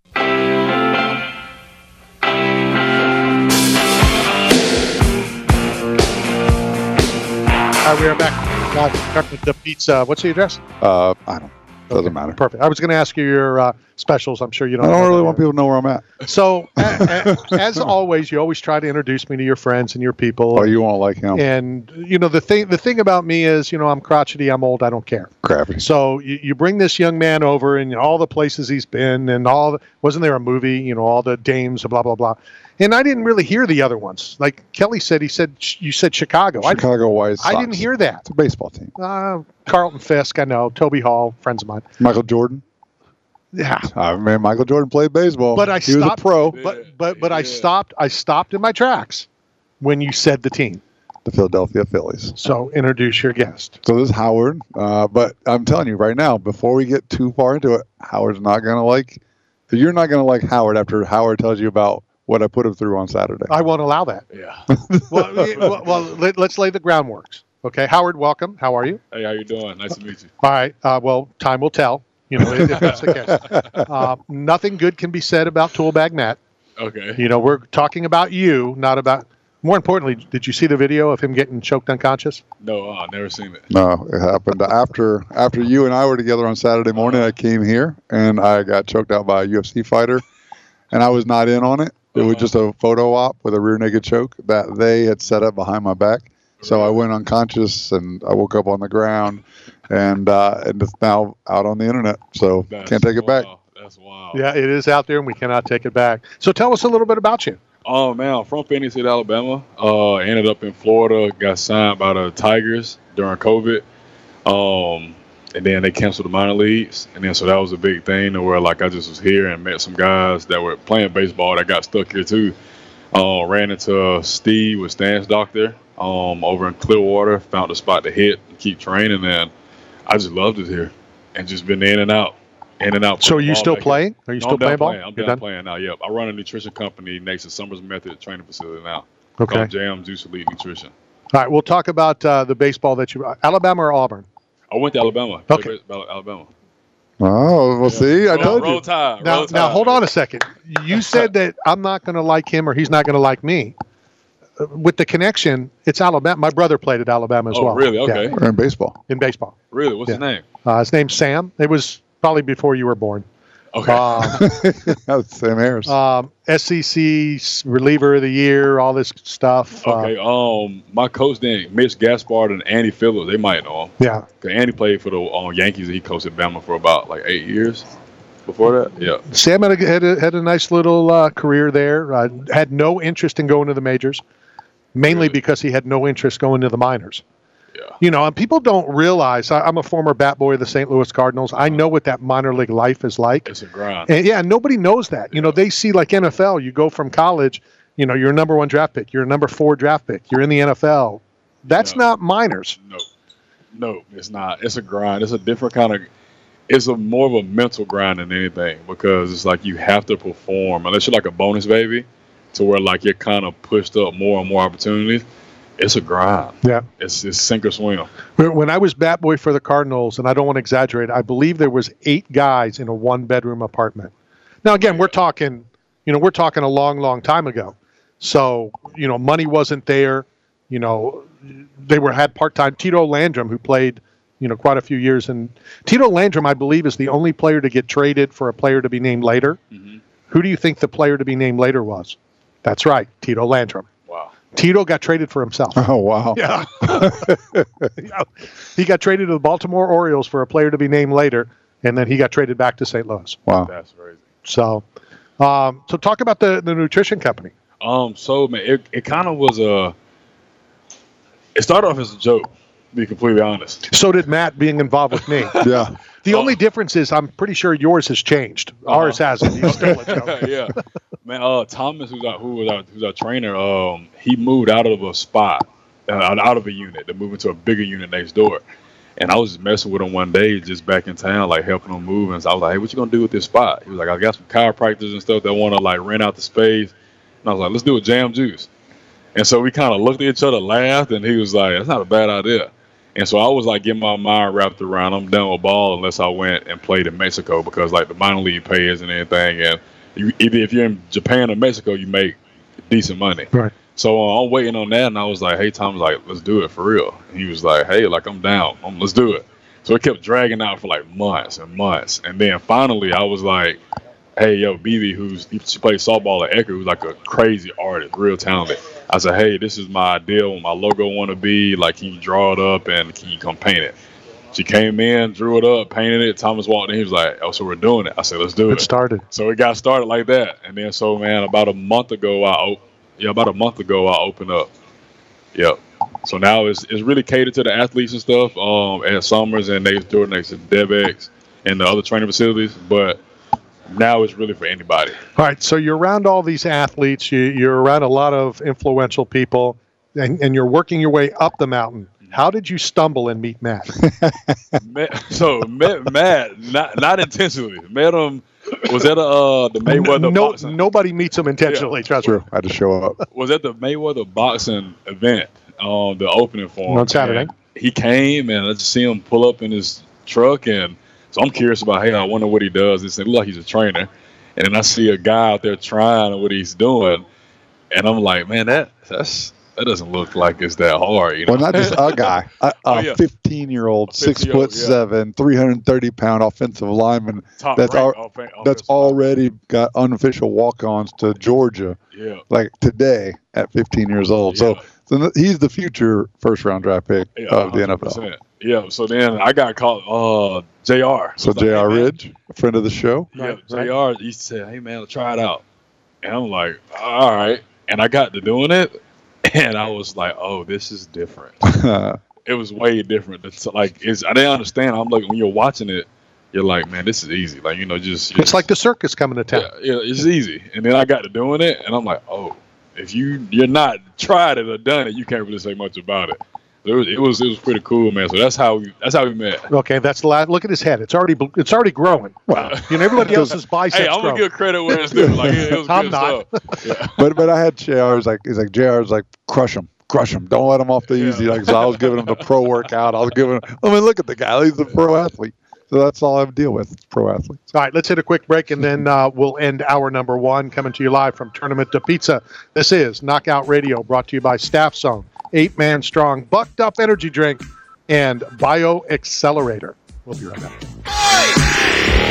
All right, we are back. Live from the pizza. What's the address? Uh, I don't. Doesn't matter. Perfect. I was going to ask you your uh, specials. I'm sure you don't. I don't know really that. want people to know where I'm at. So, a, a, as always, you always try to introduce me to your friends and your people. Oh, you won't like him. And you know the thing. The thing about me is, you know, I'm crotchety. I'm old. I don't care. Crappy. So you, you bring this young man over, and all the places he's been, and all. The, wasn't there a movie? You know, all the dames, blah blah blah. And I didn't really hear the other ones. Like Kelly said, he said you said Chicago. Chicago White Sox. I didn't hear that. It's a baseball team. Uh, Carlton Fisk, I know. Toby Hall, friends of mine. Michael Jordan. Yeah, I mean, Michael Jordan played baseball. But I he stopped. was a pro. But but but I stopped. I stopped in my tracks when you said the team. The Philadelphia Phillies. So introduce your guest. So this is Howard. Uh, but I'm telling you right now, before we get too far into it, Howard's not gonna like. You're not gonna like Howard after Howard tells you about what I put him through on Saturday. I won't allow that. Yeah. well, it- well, well, let, let's lay the groundworks. Okay, Howard, welcome. How are you? Hey, how you doing? Nice to meet you. All right. Uh, well, time will tell. You know, if that's the case. Uh, nothing good can be said about Toolbag Matt. Okay. You know, we're talking about you, not about. More importantly, did you see the video of him getting choked unconscious? No, I've never seen it. No, it happened after after you and I were together on Saturday morning. I came here and I got choked out by a U F C fighter, and I was not in on it. It was just a photo op with a rear naked choke that they had set up behind my back. So I went unconscious and I woke up on the ground, and uh, and it's now out on the internet. So That's can't take it back. That's wild. Yeah, it is out there, and we cannot take it back. So tell us a little bit about you. Oh, man, I'm from Phoenix City, Alabama. Uh, ended up in Florida, got signed by the Tigers during COVID. Um, and then they canceled the minor leagues. And then so that was a big thing to where, like, I just was here and met some guys that were playing baseball that got stuck here, too. Uh, ran into Steve with Stan's Doctor um, over in Clearwater, found a spot to hit and keep training. And I just loved it here and just been in and out. In and out. So are you still playing? Are you no, still I'm done playing ball? playing. I'm You're done, done? playing now. Yep. I run a nutrition company next to Summers Method training facility now. Okay. Called Jam Juice Elite Nutrition. All right, we'll talk about uh, the baseball that you Alabama or Auburn. I went to Alabama. Okay. Played Alabama. Oh, well, see, I Roll- told roll you. Tide, Now, roll now Tide. hold on a second. You said that I'm not going to like him or he's not going to like me. Uh, With the connection, it's Alabama. My brother played at Alabama as Oh, well. really? Okay. Or in baseball. In baseball. Really? What's his Yeah. name? Uh, his name's Sam. It was probably before you were born. Okay. Um, Sam Harris. um, S E C reliever of the year, all this stuff. Uh, Okay. Um, my coach then, Mitch Gaspard and Andy Phillips, they might know him. Yeah. 'Cause Andy played for the um, Yankees. And he coached at Bama for about like eight years. Before that, yeah. Sam had a, had a, had a nice little uh, career there. Uh, had no interest in going to the majors, mainly because he had no interest going to the minors. Yeah. You know, and people don't realize, I, I'm a former bat boy of the Saint Louis Cardinals. I know what that minor league life is like. It's a grind. And yeah, nobody knows that. You know, they see like N F L, you go from college, you know, you're a number one draft pick, you're a number four draft pick, you're in the N F L. That's No. not minors. No, no, it's not. It's a grind. It's a different kind of. It's a more of a mental grind than anything because it's like you have to perform unless you're like a bonus baby, to where like you're kind of pushed up more and more opportunities. It's a grind. Yeah. It's it's sink or swim. When when I was bat boy for the Cardinals, and I don't want to exaggerate, I believe there was eight guys in a one bedroom apartment. Now, again, we're talking, you know, we're talking a long, long time ago. So, you know, money wasn't there. You know, they were had part time. Tito Landrum, who played, you know, quite a few years, and Tito Landrum, I believe, is the only player to get traded for a player to be named later. Mm-hmm. Who do you think the player to be named later was? That's right, Tito Landrum. Wow. Tito got traded for himself. Oh, wow. Yeah. Yeah. He got traded to the Baltimore Orioles for a player to be named later, and then he got traded back to Saint Louis. Wow. That's crazy. So, um, so talk about the, the nutrition company. Um. So man, it it kind of was a. It started off as a joke, to be completely honest. So did Matt being involved with me. Yeah. The only difference is I'm pretty sure yours has changed. Ours hasn't. He's still a joke. Yeah, man. Uh, Thomas, who's our, who was our who's our trainer, um, he moved out of a spot, uh, out of a unit, to move into a bigger unit next door. And I was just messing with him one day, just back in town, like helping him move. And so I was like, "Hey, what you gonna do with this spot?" He was like, "I got some chiropractors and stuff that want to like rent out the space." And I was like, "Let's do a Jam Juice." And so we kind of looked at each other, laughed, and he was like, "That's not a bad idea." And so I was like getting my mind wrapped around, I'm done with ball unless I went and played in Mexico, because like the minor league pays and everything, and you, either if you're in Japan or Mexico, you make decent money. Right. So uh, I'm waiting on that, and I was like, "Hey, Tom's like, let's do it for real." And he was like, "Hey, like I'm down, um, let's do it." So it kept dragging out for like months and months, and then finally I was like, "Hey, yo, B B, who's she plays softball at Ecker, who's like a crazy artist, real talented." I said, "Hey, this is my idea, what my logo want to be. Like, can you draw it up and can you come paint it?" She came in, drew it up, painted it. Thomas walked in. He was like, "Oh, so we're doing it." I said, "Let's do it." It started. So it got started like that, and then so man, about a month ago, I op- yeah, about a month ago, I opened up. Yep. So now it's it's really catered to the athletes and stuff. Um, at Summers and next door next to DevX and the other training facilities, but now it's really for anybody. All right. So you're around all these athletes. You, you're around a lot of influential people, and, and you're working your way up the mountain. How did you stumble and meet Matt? Met, so met Matt, not not intentionally. Met him was at a, uh, the Mayweather no, boxing. Nobody meets him intentionally. Yeah. Trust me. I had to show up. Was at the Mayweather boxing event, um, the opening for him on Saturday. And he came, and I just see him pull up in his truck, and so I'm curious about, hey, I wonder what he does. It looked like he's a trainer, and then I see a guy out there trying what he's doing, and I'm like, man, that that's that doesn't look like it's that hard. You know? Well, not just a guy, a Oh, yeah. fifteen-year-old, six fifteen-year-old, foot yeah. seven, three hundred thirty pound offensive lineman Top that's al- ranked offen- that's already got unofficial walk-ons to Georgia, Yeah. like today at fifteen years old. So, so th- he's the future first-round draft pick Yeah, of the N F L. one hundred percent. Yeah, so then I got called uh, J R. So J R. Ridge, a friend of the show. Yeah, J R, he said, hey, man, try it out. And I'm like, all right. And I got to doing it, and I was like, oh, this is different. It was way different. It's like, it's, I didn't understand. I'm like, when you're watching it, you're like, man, this is easy. Like, you know, just. It's like the circus coming to town. Yeah, yeah, it's easy. And then I got to doing it, and I'm like, oh, if you, you're not tried it or done it, you can't really say much about it. It was, it was it was pretty cool, man. So that's how we that's how we met. Okay, that's the last. Look at his head. It's already it's already growing. Wow. You know, everybody else's biceps. Hey, I'm grow. gonna give credit where it's due. Like it, it was I'm good not. stuff. Yeah. but but I had J R's like he's like J R's like crush him, crush him. Don't let him off the easy. Like so I was giving him the pro workout. I was giving. Him, I mean, look at the guy. He's a pro athlete. So that's all I have to deal with. Pro athletes. All right, let's hit a quick break, and then uh, we'll end hour number one. Coming to you live from Tournament to Pizza. This is Knockout Radio, brought to you by Staff Zone, eight man strong, bucked up energy drink, and Bio Accelerator. We'll be right back.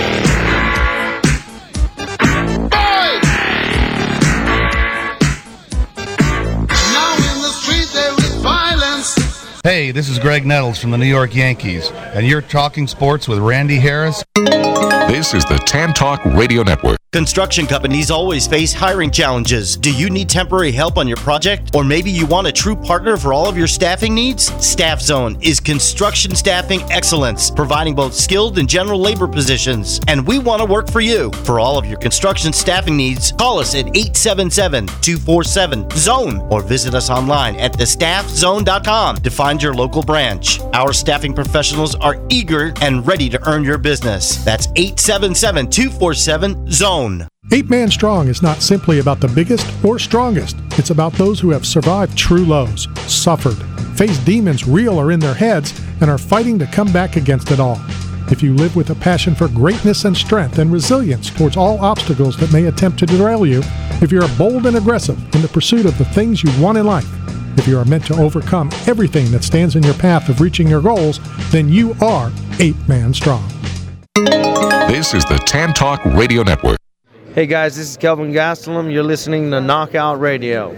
Hey, this is Greg Nettles from the New York Yankees, and you're talking sports with Randy Harris. This is the Tan Talk Radio Network. Construction companies always face hiring challenges. Do you need temporary help on your project? Or maybe you want a true partner for all of your staffing needs? Staff Zone is construction staffing excellence, providing both skilled and general labor positions. And we want to work for you. For all of your construction staffing needs, call us at eight seven seven, two four seven, zone or visit us online at the staff zone dot com to find your local branch. Our staffing professionals are eager and ready to earn your business. That's eight seven seven, two four seven, zone. Eight Man Strong is not simply about the biggest or strongest. It's about those who have survived true lows, suffered, faced demons real or in their heads, and are fighting to come back against it all. If you live with a passion for greatness and strength and resilience towards all obstacles that may attempt to derail you, if you're bold and aggressive in the pursuit of the things you want in life, if you are meant to overcome everything that stands in your path of reaching your goals, then you are Eight Man Strong. This is the Tan Talk Radio Network. Hey guys, this is Kelvin Gastelum. You're listening to Knockout Radio.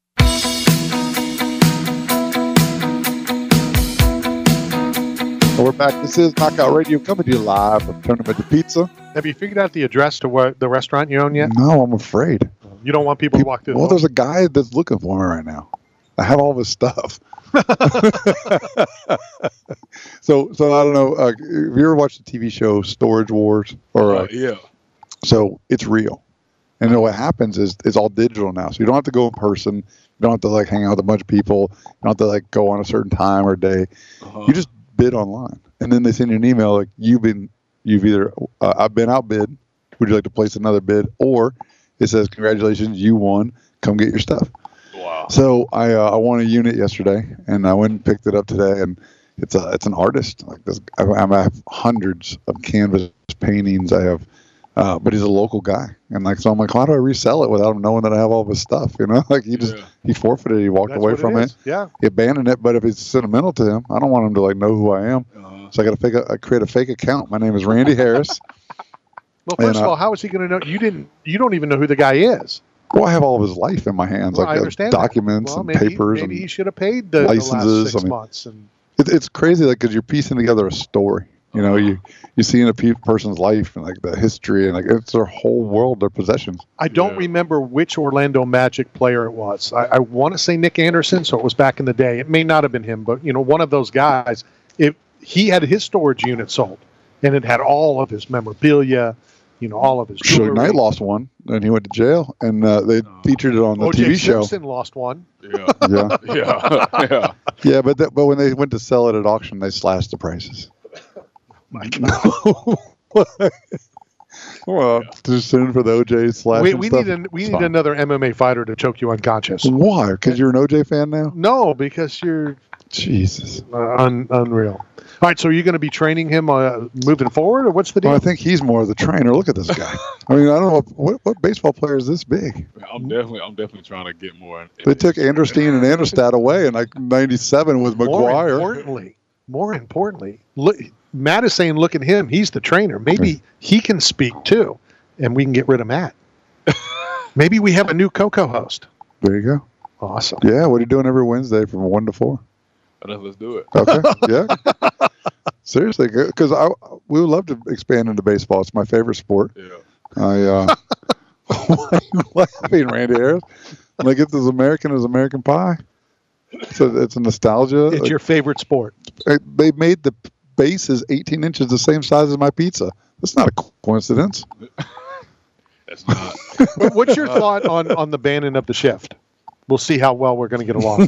Well, we're back. This is Knockout Radio coming to you live from Tournament to Pizza. Have you figured out the address to what the restaurant you own yet? No, I'm afraid. You don't want people to walk through the Well, door? there's a guy that's looking for me right now. I have all of his stuff. so, so I don't know. Uh, have you ever watched the T V show Storage Wars? Or uh, Uh, yeah. So it's real, and then what happens is it's all digital now. So you don't have to go in person. You don't have to like hang out with a bunch of people. You don't have to like go on a certain time or day. Uh-huh. You just bid online, and then they send you an email like you've been, you've either uh, I've been outbid. Would you like to place another bid? Or it says congratulations, you won. Come get your stuff. Wow. So I uh, I won a unit yesterday, and I went and picked it up today, and it's a it's an artist like this. I, I have hundreds of canvas paintings. I have. Uh, but he's a local guy, and like so, I'm like, how do I resell it without him knowing that I have all of his stuff? You know, like he just Yeah. he forfeited, he walked That's away what from it it, is. Yeah. he abandoned it. But if it's sentimental to him, I don't want him to like know who I am. Uh-huh. So I got to fake a, I create a fake account. My name is Randy Harris. Well, first And, of uh, all, how is he going to know? You didn't. You don't even know who the guy is. Well, I have all of his life in my hands, Well, I like uh, understand that. documents Well, and maybe, papers Maybe he and should have paid the, the licenses. last six I mean, months. And it, it's crazy, like because you're piecing together a story. You know, you you see in a pe- person's life and like the history and like it's their whole world, their possessions. I don't remember which Orlando Magic player it was. I, I want to say Nick Anderson, so it was back in the day. It may not have been him, but you know, one of those guys. If he had his storage unit sold, and it had all of his memorabilia, you know, all of his Suge jewelry. Knight lost one, and he went to jail, and uh, they featured it on the O T V J show. Simpson lost one. Yeah. Yeah, Yeah. Yeah. yeah, but that, but when they went to sell it at auction, they slashed the prices. My Well, too soon for the O J slash. We, we need an, we need another M M A fighter to choke you unconscious. Why? Because you're an O J fan now? No, because you're Jesus uh, un, unreal. All right, so are you going to be training him uh, moving forward, or what's the deal? Well, I think he's more the trainer. Look at this guy. I mean, I don't know what, what, what baseball player is this big. I'm definitely, I'm definitely trying to get more. In, They took Anderstein and Anderstat away in like ninety-seven with More McGuire. importantly, more importantly, look, Matt is saying, look at him. He's the trainer. Maybe he can speak too, and we can get rid of Matt. Maybe we have a new co-co host. There you go. Awesome. Yeah, what are you doing every Wednesday from one to four? Let's do it. Okay. Yeah. Seriously, because I we would love to expand into baseball. It's my favorite sport. Yeah. I uh, why are you laughing, Randy Harris? Like it's as American as American Pie. It's a, it's a nostalgia. It's your favorite sport. They made the bases eighteen inches the same size as my pizza. That's not a coincidence. That's not. But what's your thought on, on the banning of the shift? We'll see how well we're going to get along.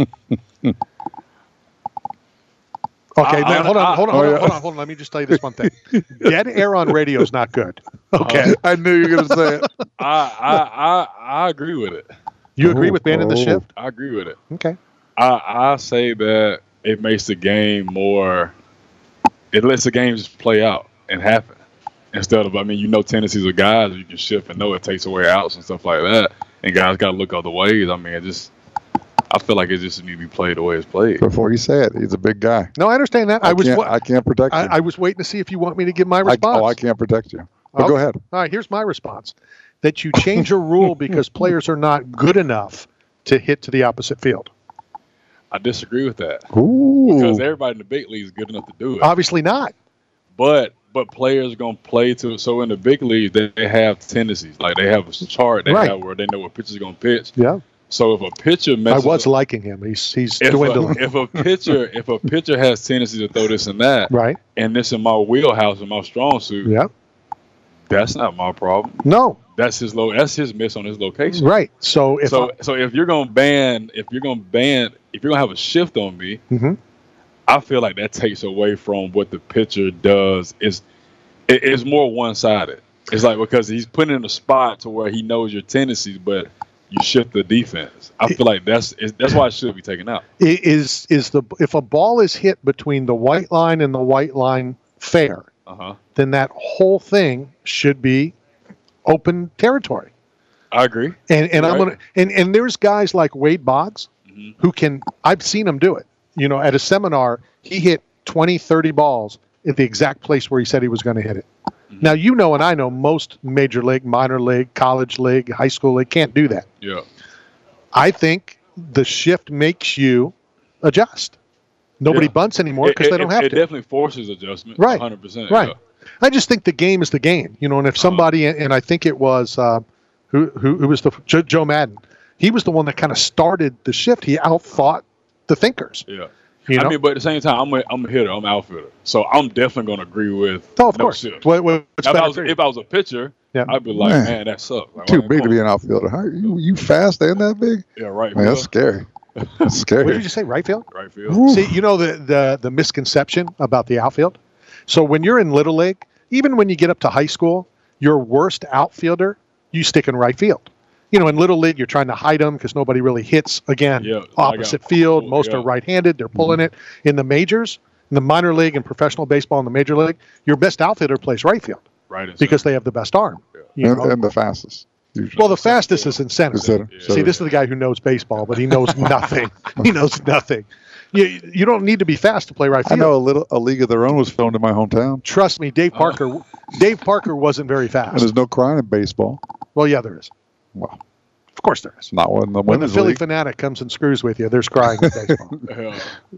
Okay, I- now, I- hold on, I- hold on, oh, hold on, yeah. hold on, hold on. Let me just tell you this one thing. Dead air on radio is not good. Okay. I knew you were going to say it. I, I, I, I agree with it. You agree Oh, with banning the oh. shift? I agree with it. Okay. I, I say that it makes the game more. It lets the game just play out and happen instead of. I mean, you know, tendencies of guys you can shift and know it takes away outs and stuff like that, and guys got to look other ways. I mean, it just. I feel like it just needs to be played the way it's played. Before you say it, he's a big guy. No, I understand that. I, I was can't, wa- I can't protect you. I, I was waiting to see if you want me to give my I, response. oh, I can't protect you. But Oh, go ahead. All right, here's my response. That you change a rule because players are not good enough to hit to the opposite field. I disagree with that Ooh. because everybody in the big league is good enough to do it. Obviously not. But but players are gonna play to. So in the big leagues, they, they have tendencies. Like they have a chart they Right. have where they know what pitcher's gonna pitch. Yeah. So if a pitcher I messes was up, liking him. He's he's if dwindling. a, if a pitcher if a pitcher has tendencies to throw this and that, Right. and this in my wheelhouse in my strong suit, Yeah. that's not my problem. No. That's his low. That's his miss on his location. Right. So if so I, so if you're gonna ban if you're gonna ban if you're gonna have a shift on me, Mhm. I feel like that takes away from what the pitcher does. Is it, it's more one sided. It's like because he's put in a spot to where he knows your tendencies, but you shift the defense. I feel like that's is, that's why it should be taken out. i- is is the if a ball is hit between the white line and the white line fair, Uh huh. then that whole thing should be open territory. I agree. And and I'm Right. gonna and, and there's guys like Wade Boggs Mhm. who can I've seen him do it. You know, at a seminar, he hit twenty, thirty balls at the exact place where he said he was going to hit it. Now you know, and I know most major league, minor league, college league, high school league can't do that. Yeah. I think the shift makes you adjust. Nobody Yeah. bunts anymore It- because they it- don't have it to. definitely forces adjustment. Right. one hundred percent. Right. Yeah. I just think the game is the game, you know. And if somebody, and I think it was uh, who, who who was the Joe, Joe Madden, he was the one that kind of started the shift. He outthought the thinkers. Yeah. You know? I mean, but at the same time, I'm a, I'm a hitter. I'm an outfielder. So I'm definitely going to agree with Oh, of no course. shift. What, what, what's Now, if, I better was, for you? if I was a pitcher, Yeah. I'd be like, Man. man, that sucks. Like, Too why- big to be an outfielder. How, you, you fast and that big? Yeah, right. Man, that's field. scary. That's scary. What did you say? Right field? Right field. See, you know the, the the misconception about the outfield. So when you're in little league, even when you get up to high school, your worst outfielder, you stick in right field. You know, in little league, you're trying to hide them because nobody really hits. Again, Yeah, opposite I got- field. Most yeah. are right-handed. They're pulling it. In the majors, in the minor league and professional baseball in the major league, your best outfielder plays right field Right. and because they have the best arm. You And, know? and the fastest. Usually. Well, the fastest is incentive. Incentive. See, this is the guy who knows baseball, but he knows nothing. He knows nothing. You you don't need to be fast to play right I field. know a little a league of their own was filmed in my hometown, Trust me, Dave Parker. Dave Parker wasn't very and fast. there's no crying in baseball. Well, yeah, there is. Well, Of course, there is. not one in the When the women's Philly league. fanatic comes and screws with you, there's crying in baseball. Yeah.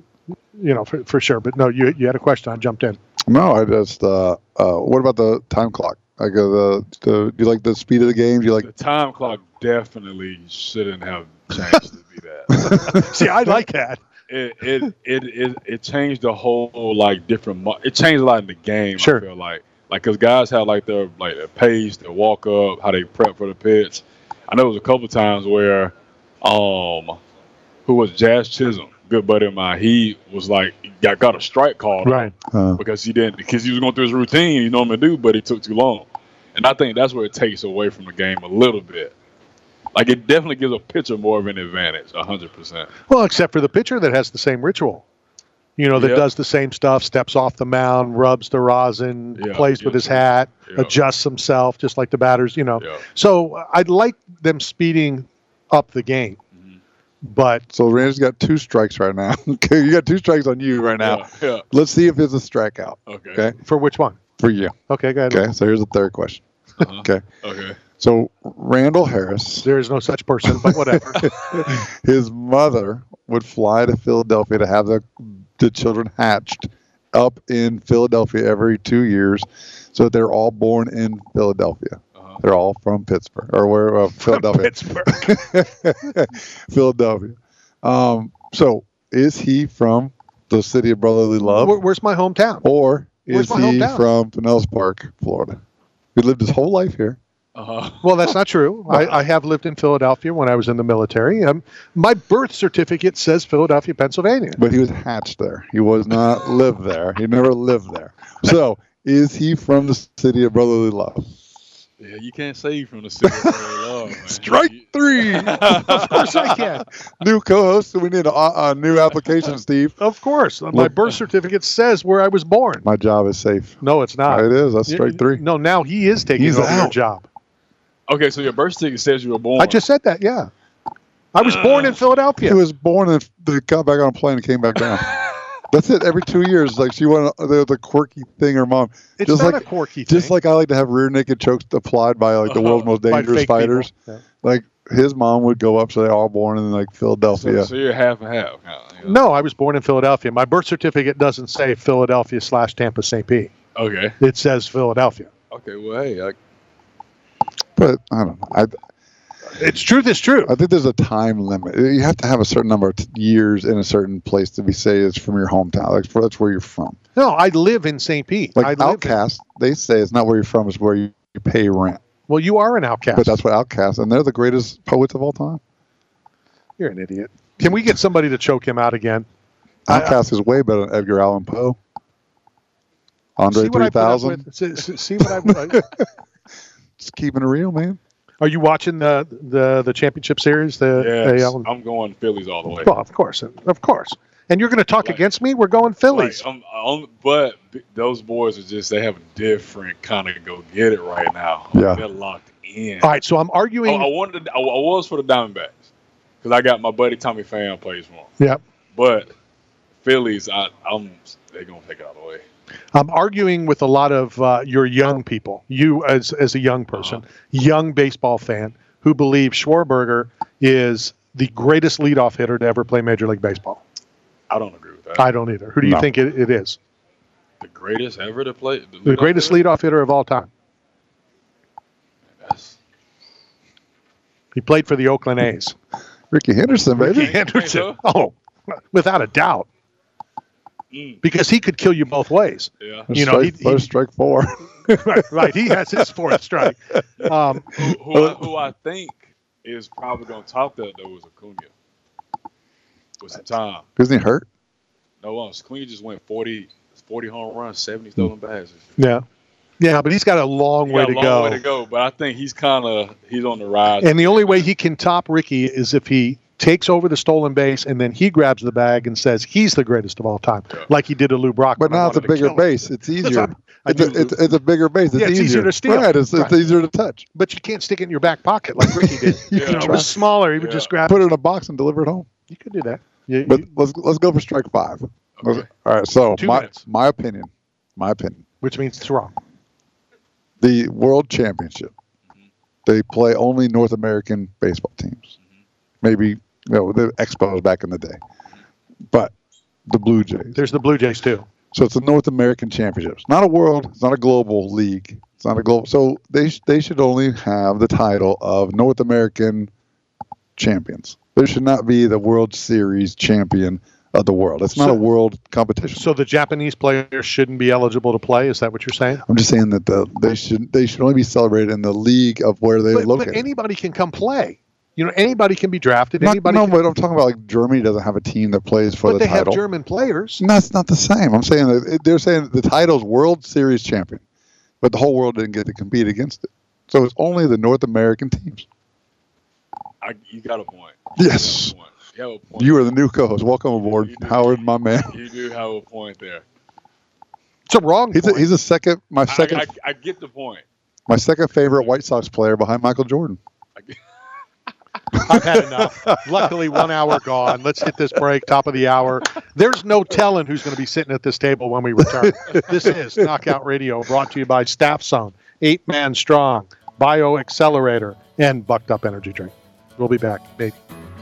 You know, for, for sure. But no, you you had a question. I jumped in. No, I just. Uh, uh, what about the time clock? Like uh, the, the do you like the speed of the game? Do you like The time clock definitely shouldn't have changed to be that. See, I like that. It it, it it it changed the whole like different. mo- It changed a lot in the game. Sure. I feel like like because guys have like their like their pace, their walk up, how they prep for the pitch. I know it was a couple times where, um, who was Jazz Chisholm, good buddy of mine. He was like got got a strike called on Right. Uh, because he didn't because he was going through his routine he normally do, but it took too long. And I think that's where it takes away from the game a little bit. Like, it definitely gives a pitcher more of an advantage, one hundred percent. Well, except for the pitcher that has the same ritual. You know, that Yep. does the same stuff, steps off the mound, rubs the rosin, Yeah, plays with his hat, Yeah. adjusts himself, just like the batters, you know. Yeah. So uh, I'd like them speeding up the game. Mm-hmm. But So Randy's got two strikes right now. Okay, you got two strikes on you right now. Yeah, yeah. Let's see if it's a strikeout. Okay. Okay. For which one? For you. Okay, go ahead. Okay. So here's the third question. Uh-huh. Okay. Okay. So Randall Harris, There is no such person, but whatever. his mother would fly to Philadelphia to have the the children hatched up in Philadelphia every two years, so that they're all born in Philadelphia. Uh-huh. They're all from Pittsburgh or where uh, Philadelphia. Pittsburgh. Philadelphia. Um, so is he from the city of brotherly love, Where, where's my hometown? or Where's is my he hometown? from Pinellas Park, Florida? He lived his whole life here. Uh-huh. Well, that's not true. I, I have lived in Philadelphia when I was in the military. Um, my birth certificate says Philadelphia, Pennsylvania. But he was hatched there. He was not lived there. He never lived there. So is he from the city of brotherly love? Yeah, you can't say you from the city of brotherly love, man. Strike three. Of course I can. New co-host. So we need a, a new application, Steve. Of course. My Look- birth certificate says where I was born. My job is safe. No, it's not. It is. That's Y- strike three. No, now he is taking He's over your out. job. Okay, so your birth certificate says you were born. I just said that, yeah. I was born in Philadelphia. He was born and they got back on a plane and came back down. That's it. Every two years, like she wanted the, the quirky thing. Her mom. It's just not like, a quirky thing. Just like I like to have rear naked chokes applied by like the world's most By dangerous fake people. fighters. Yeah. Like his mom would go up, so they're all born in like Philadelphia. So, so you're half and half. Kind of, you know? No, I was born in Philadelphia. My birth certificate doesn't say Philadelphia slash Tampa Saint Pete. Okay. It says Philadelphia. Okay. Well, hey, I, But I don't know. I It's truth is true. I think there's a time limit. You have to have a certain number of t- years in a certain place to be say it's from your hometown. Like for, that's where you're from. No, I live in Saint Pete. Like I live Outcast, they say it's not where you're from; it's where you, you pay rent. In, well, you are an outcast. But that's what Outcast, and they're the greatest poets of all time. You're an idiot. Can we get somebody to choke him out again? Outcast is way better than Edgar Allan Poe. Andre See what I three put up thousand. with? See, see- see what I. Just keeping it real, man. Are you watching the the the championship series? The yes, A L? I'm going Phillies all the way. Well, of course, of course. And you're going to talk Like- against me? We're going Phillies. Like, I'm, I'm, but b- those boys are just, they have a different kind of go get it right now. Yeah. They're locked in. All right, so I'm I, arguing. I wanted, to, I, I was for the Diamondbacks because I got my buddy Tommy Pham plays for them. Yeah, But Phillies, I, I'm, they're going to take it all the way. I'm arguing with a lot of uh, your young people. You as as a young person, Uh-huh. young baseball fan, who believe Schwarberger is the greatest leadoff hitter to ever play Major League Baseball. I don't agree with that. I don't either. Who do you No. think it, it is? the greatest ever to play. The, The greatest leadoff hitter of all time. That's, He played for the Oakland A's. Ricky Henderson, baby. Ricky Henderson. Oh, without a doubt. mm, Because he could kill you both ways. yeah. You know, he, strike, first he, strike four. right, right. He has his fourth strike. Um, Who, who, I, who I think is probably going to top that, though, is Acuna. With some time. Isn't he hurt? No, um, Acuna just went forty, forty home runs, seventy stolen bases. yeah. Yeah, but he's got a long He way got a to long go. way to go, but I think he's kind of he's on the rise. And the only way he can top Ricky is if he takes over the stolen base and then he grabs the bag and says he's the greatest of all time, Yeah. like he did to Lou Brock. But when I now it's a wanted to bigger kill him. base. It's easier. I It's a, knew it's, it's a bigger base. It's, Yeah, it's easier to steal. Right, it's, Right. it's easier to touch. But you can't stick it in your back pocket like Ricky did. Yeah. You know, it was smaller. He would Yeah. just grab Put it in a box and deliver it home. You could do that. You- But you- let's let's go for strike five. Let's- Okay. All right. So Two my minutes. my opinion, my opinion. which means it's wrong. The World Championship, they play only North American baseball teams. Maybe you know the Expos back in the day, but the Blue Jays. There's the Blue Jays too. So it's a North American Championships, not a world. It's not a global league. It's not a global. So they sh- they should only have the title of North American champions. There should not be the World Series champion of the world. It's not So- a world competition. So the Japanese players shouldn't be eligible to play. Is that what you're saying? I'm just saying that the they should they should only be celebrated in the league of where they're But, but located. anybody can come play. You know, anybody can be drafted. Not- Anybody. no, can, but I'm talking about like Germany doesn't have a team that plays for but the they title. have German players. No, it's not the same. I'm saying that it- they're saying the title's World Series champion. but the whole world didn't get to compete against it. So it's only the North American teams. I, you got a point. Yes. You, got a point. you, have a point. You are the new co-host. Welcome aboard, do, Howard, my man. You do have a point there. It's a wrong he's point. A, he's a second, my second. I, I, I get the point. My second favorite White Sox player behind Michael Jordan. I've had enough. Luckily, one hour gone. Let's hit this break, top of the hour. There's no telling who's going to be sitting at this table when we return. This is Knockout Radio, brought to you by Staff Zone, Eight Man Strong, Bio Accelerator, and Bucked Up Energy Drink. We'll be back, baby.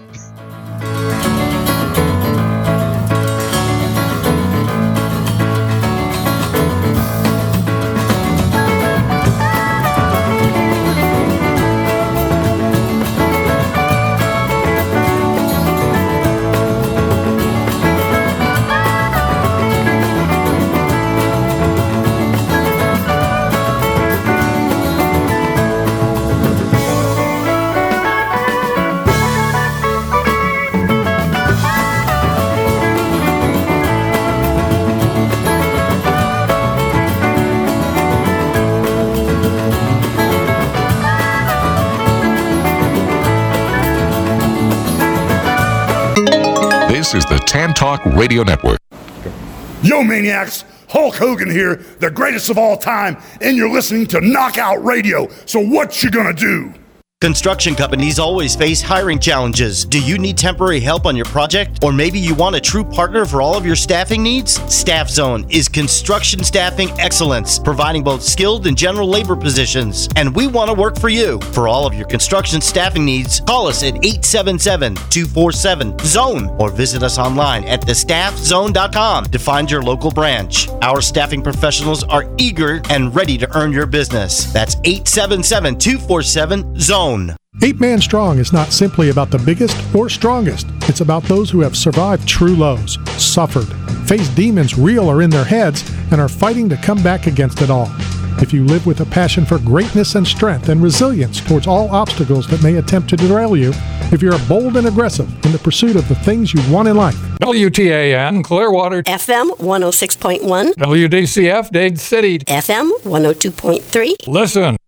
This is the Tan Talk Radio Network. Yo, maniacs! Hulk Hogan here, the greatest of all time, and you're listening to Knockout Radio. So what you gonna do? Construction companies always face hiring challenges. Do you need temporary help on your project? Or maybe you want a true partner for all of your staffing needs? Staff Zone is construction staffing excellence, providing both skilled and general labor positions. And we want to work for you. For all of your construction staffing needs, call us at eight seven seven, two four seven, zone or visit us online at the staff zone dot com to find your local branch. Our staffing professionals are eager and ready to earn your business. That's eight seven seven, two four seven, zone. Eight Man Strong is not simply about the biggest or strongest. It's about those who have survived true lows, suffered, faced demons real or in their heads, and are fighting to come back against it all. If you live with a passion for greatness and strength and resilience towards all obstacles that may attempt to derail you, if you're bold and aggressive in the pursuit of the things you want in life. W T A N, Clearwater. F M one oh six point one. W D C F, Dade City. F M one oh two point three. Listen.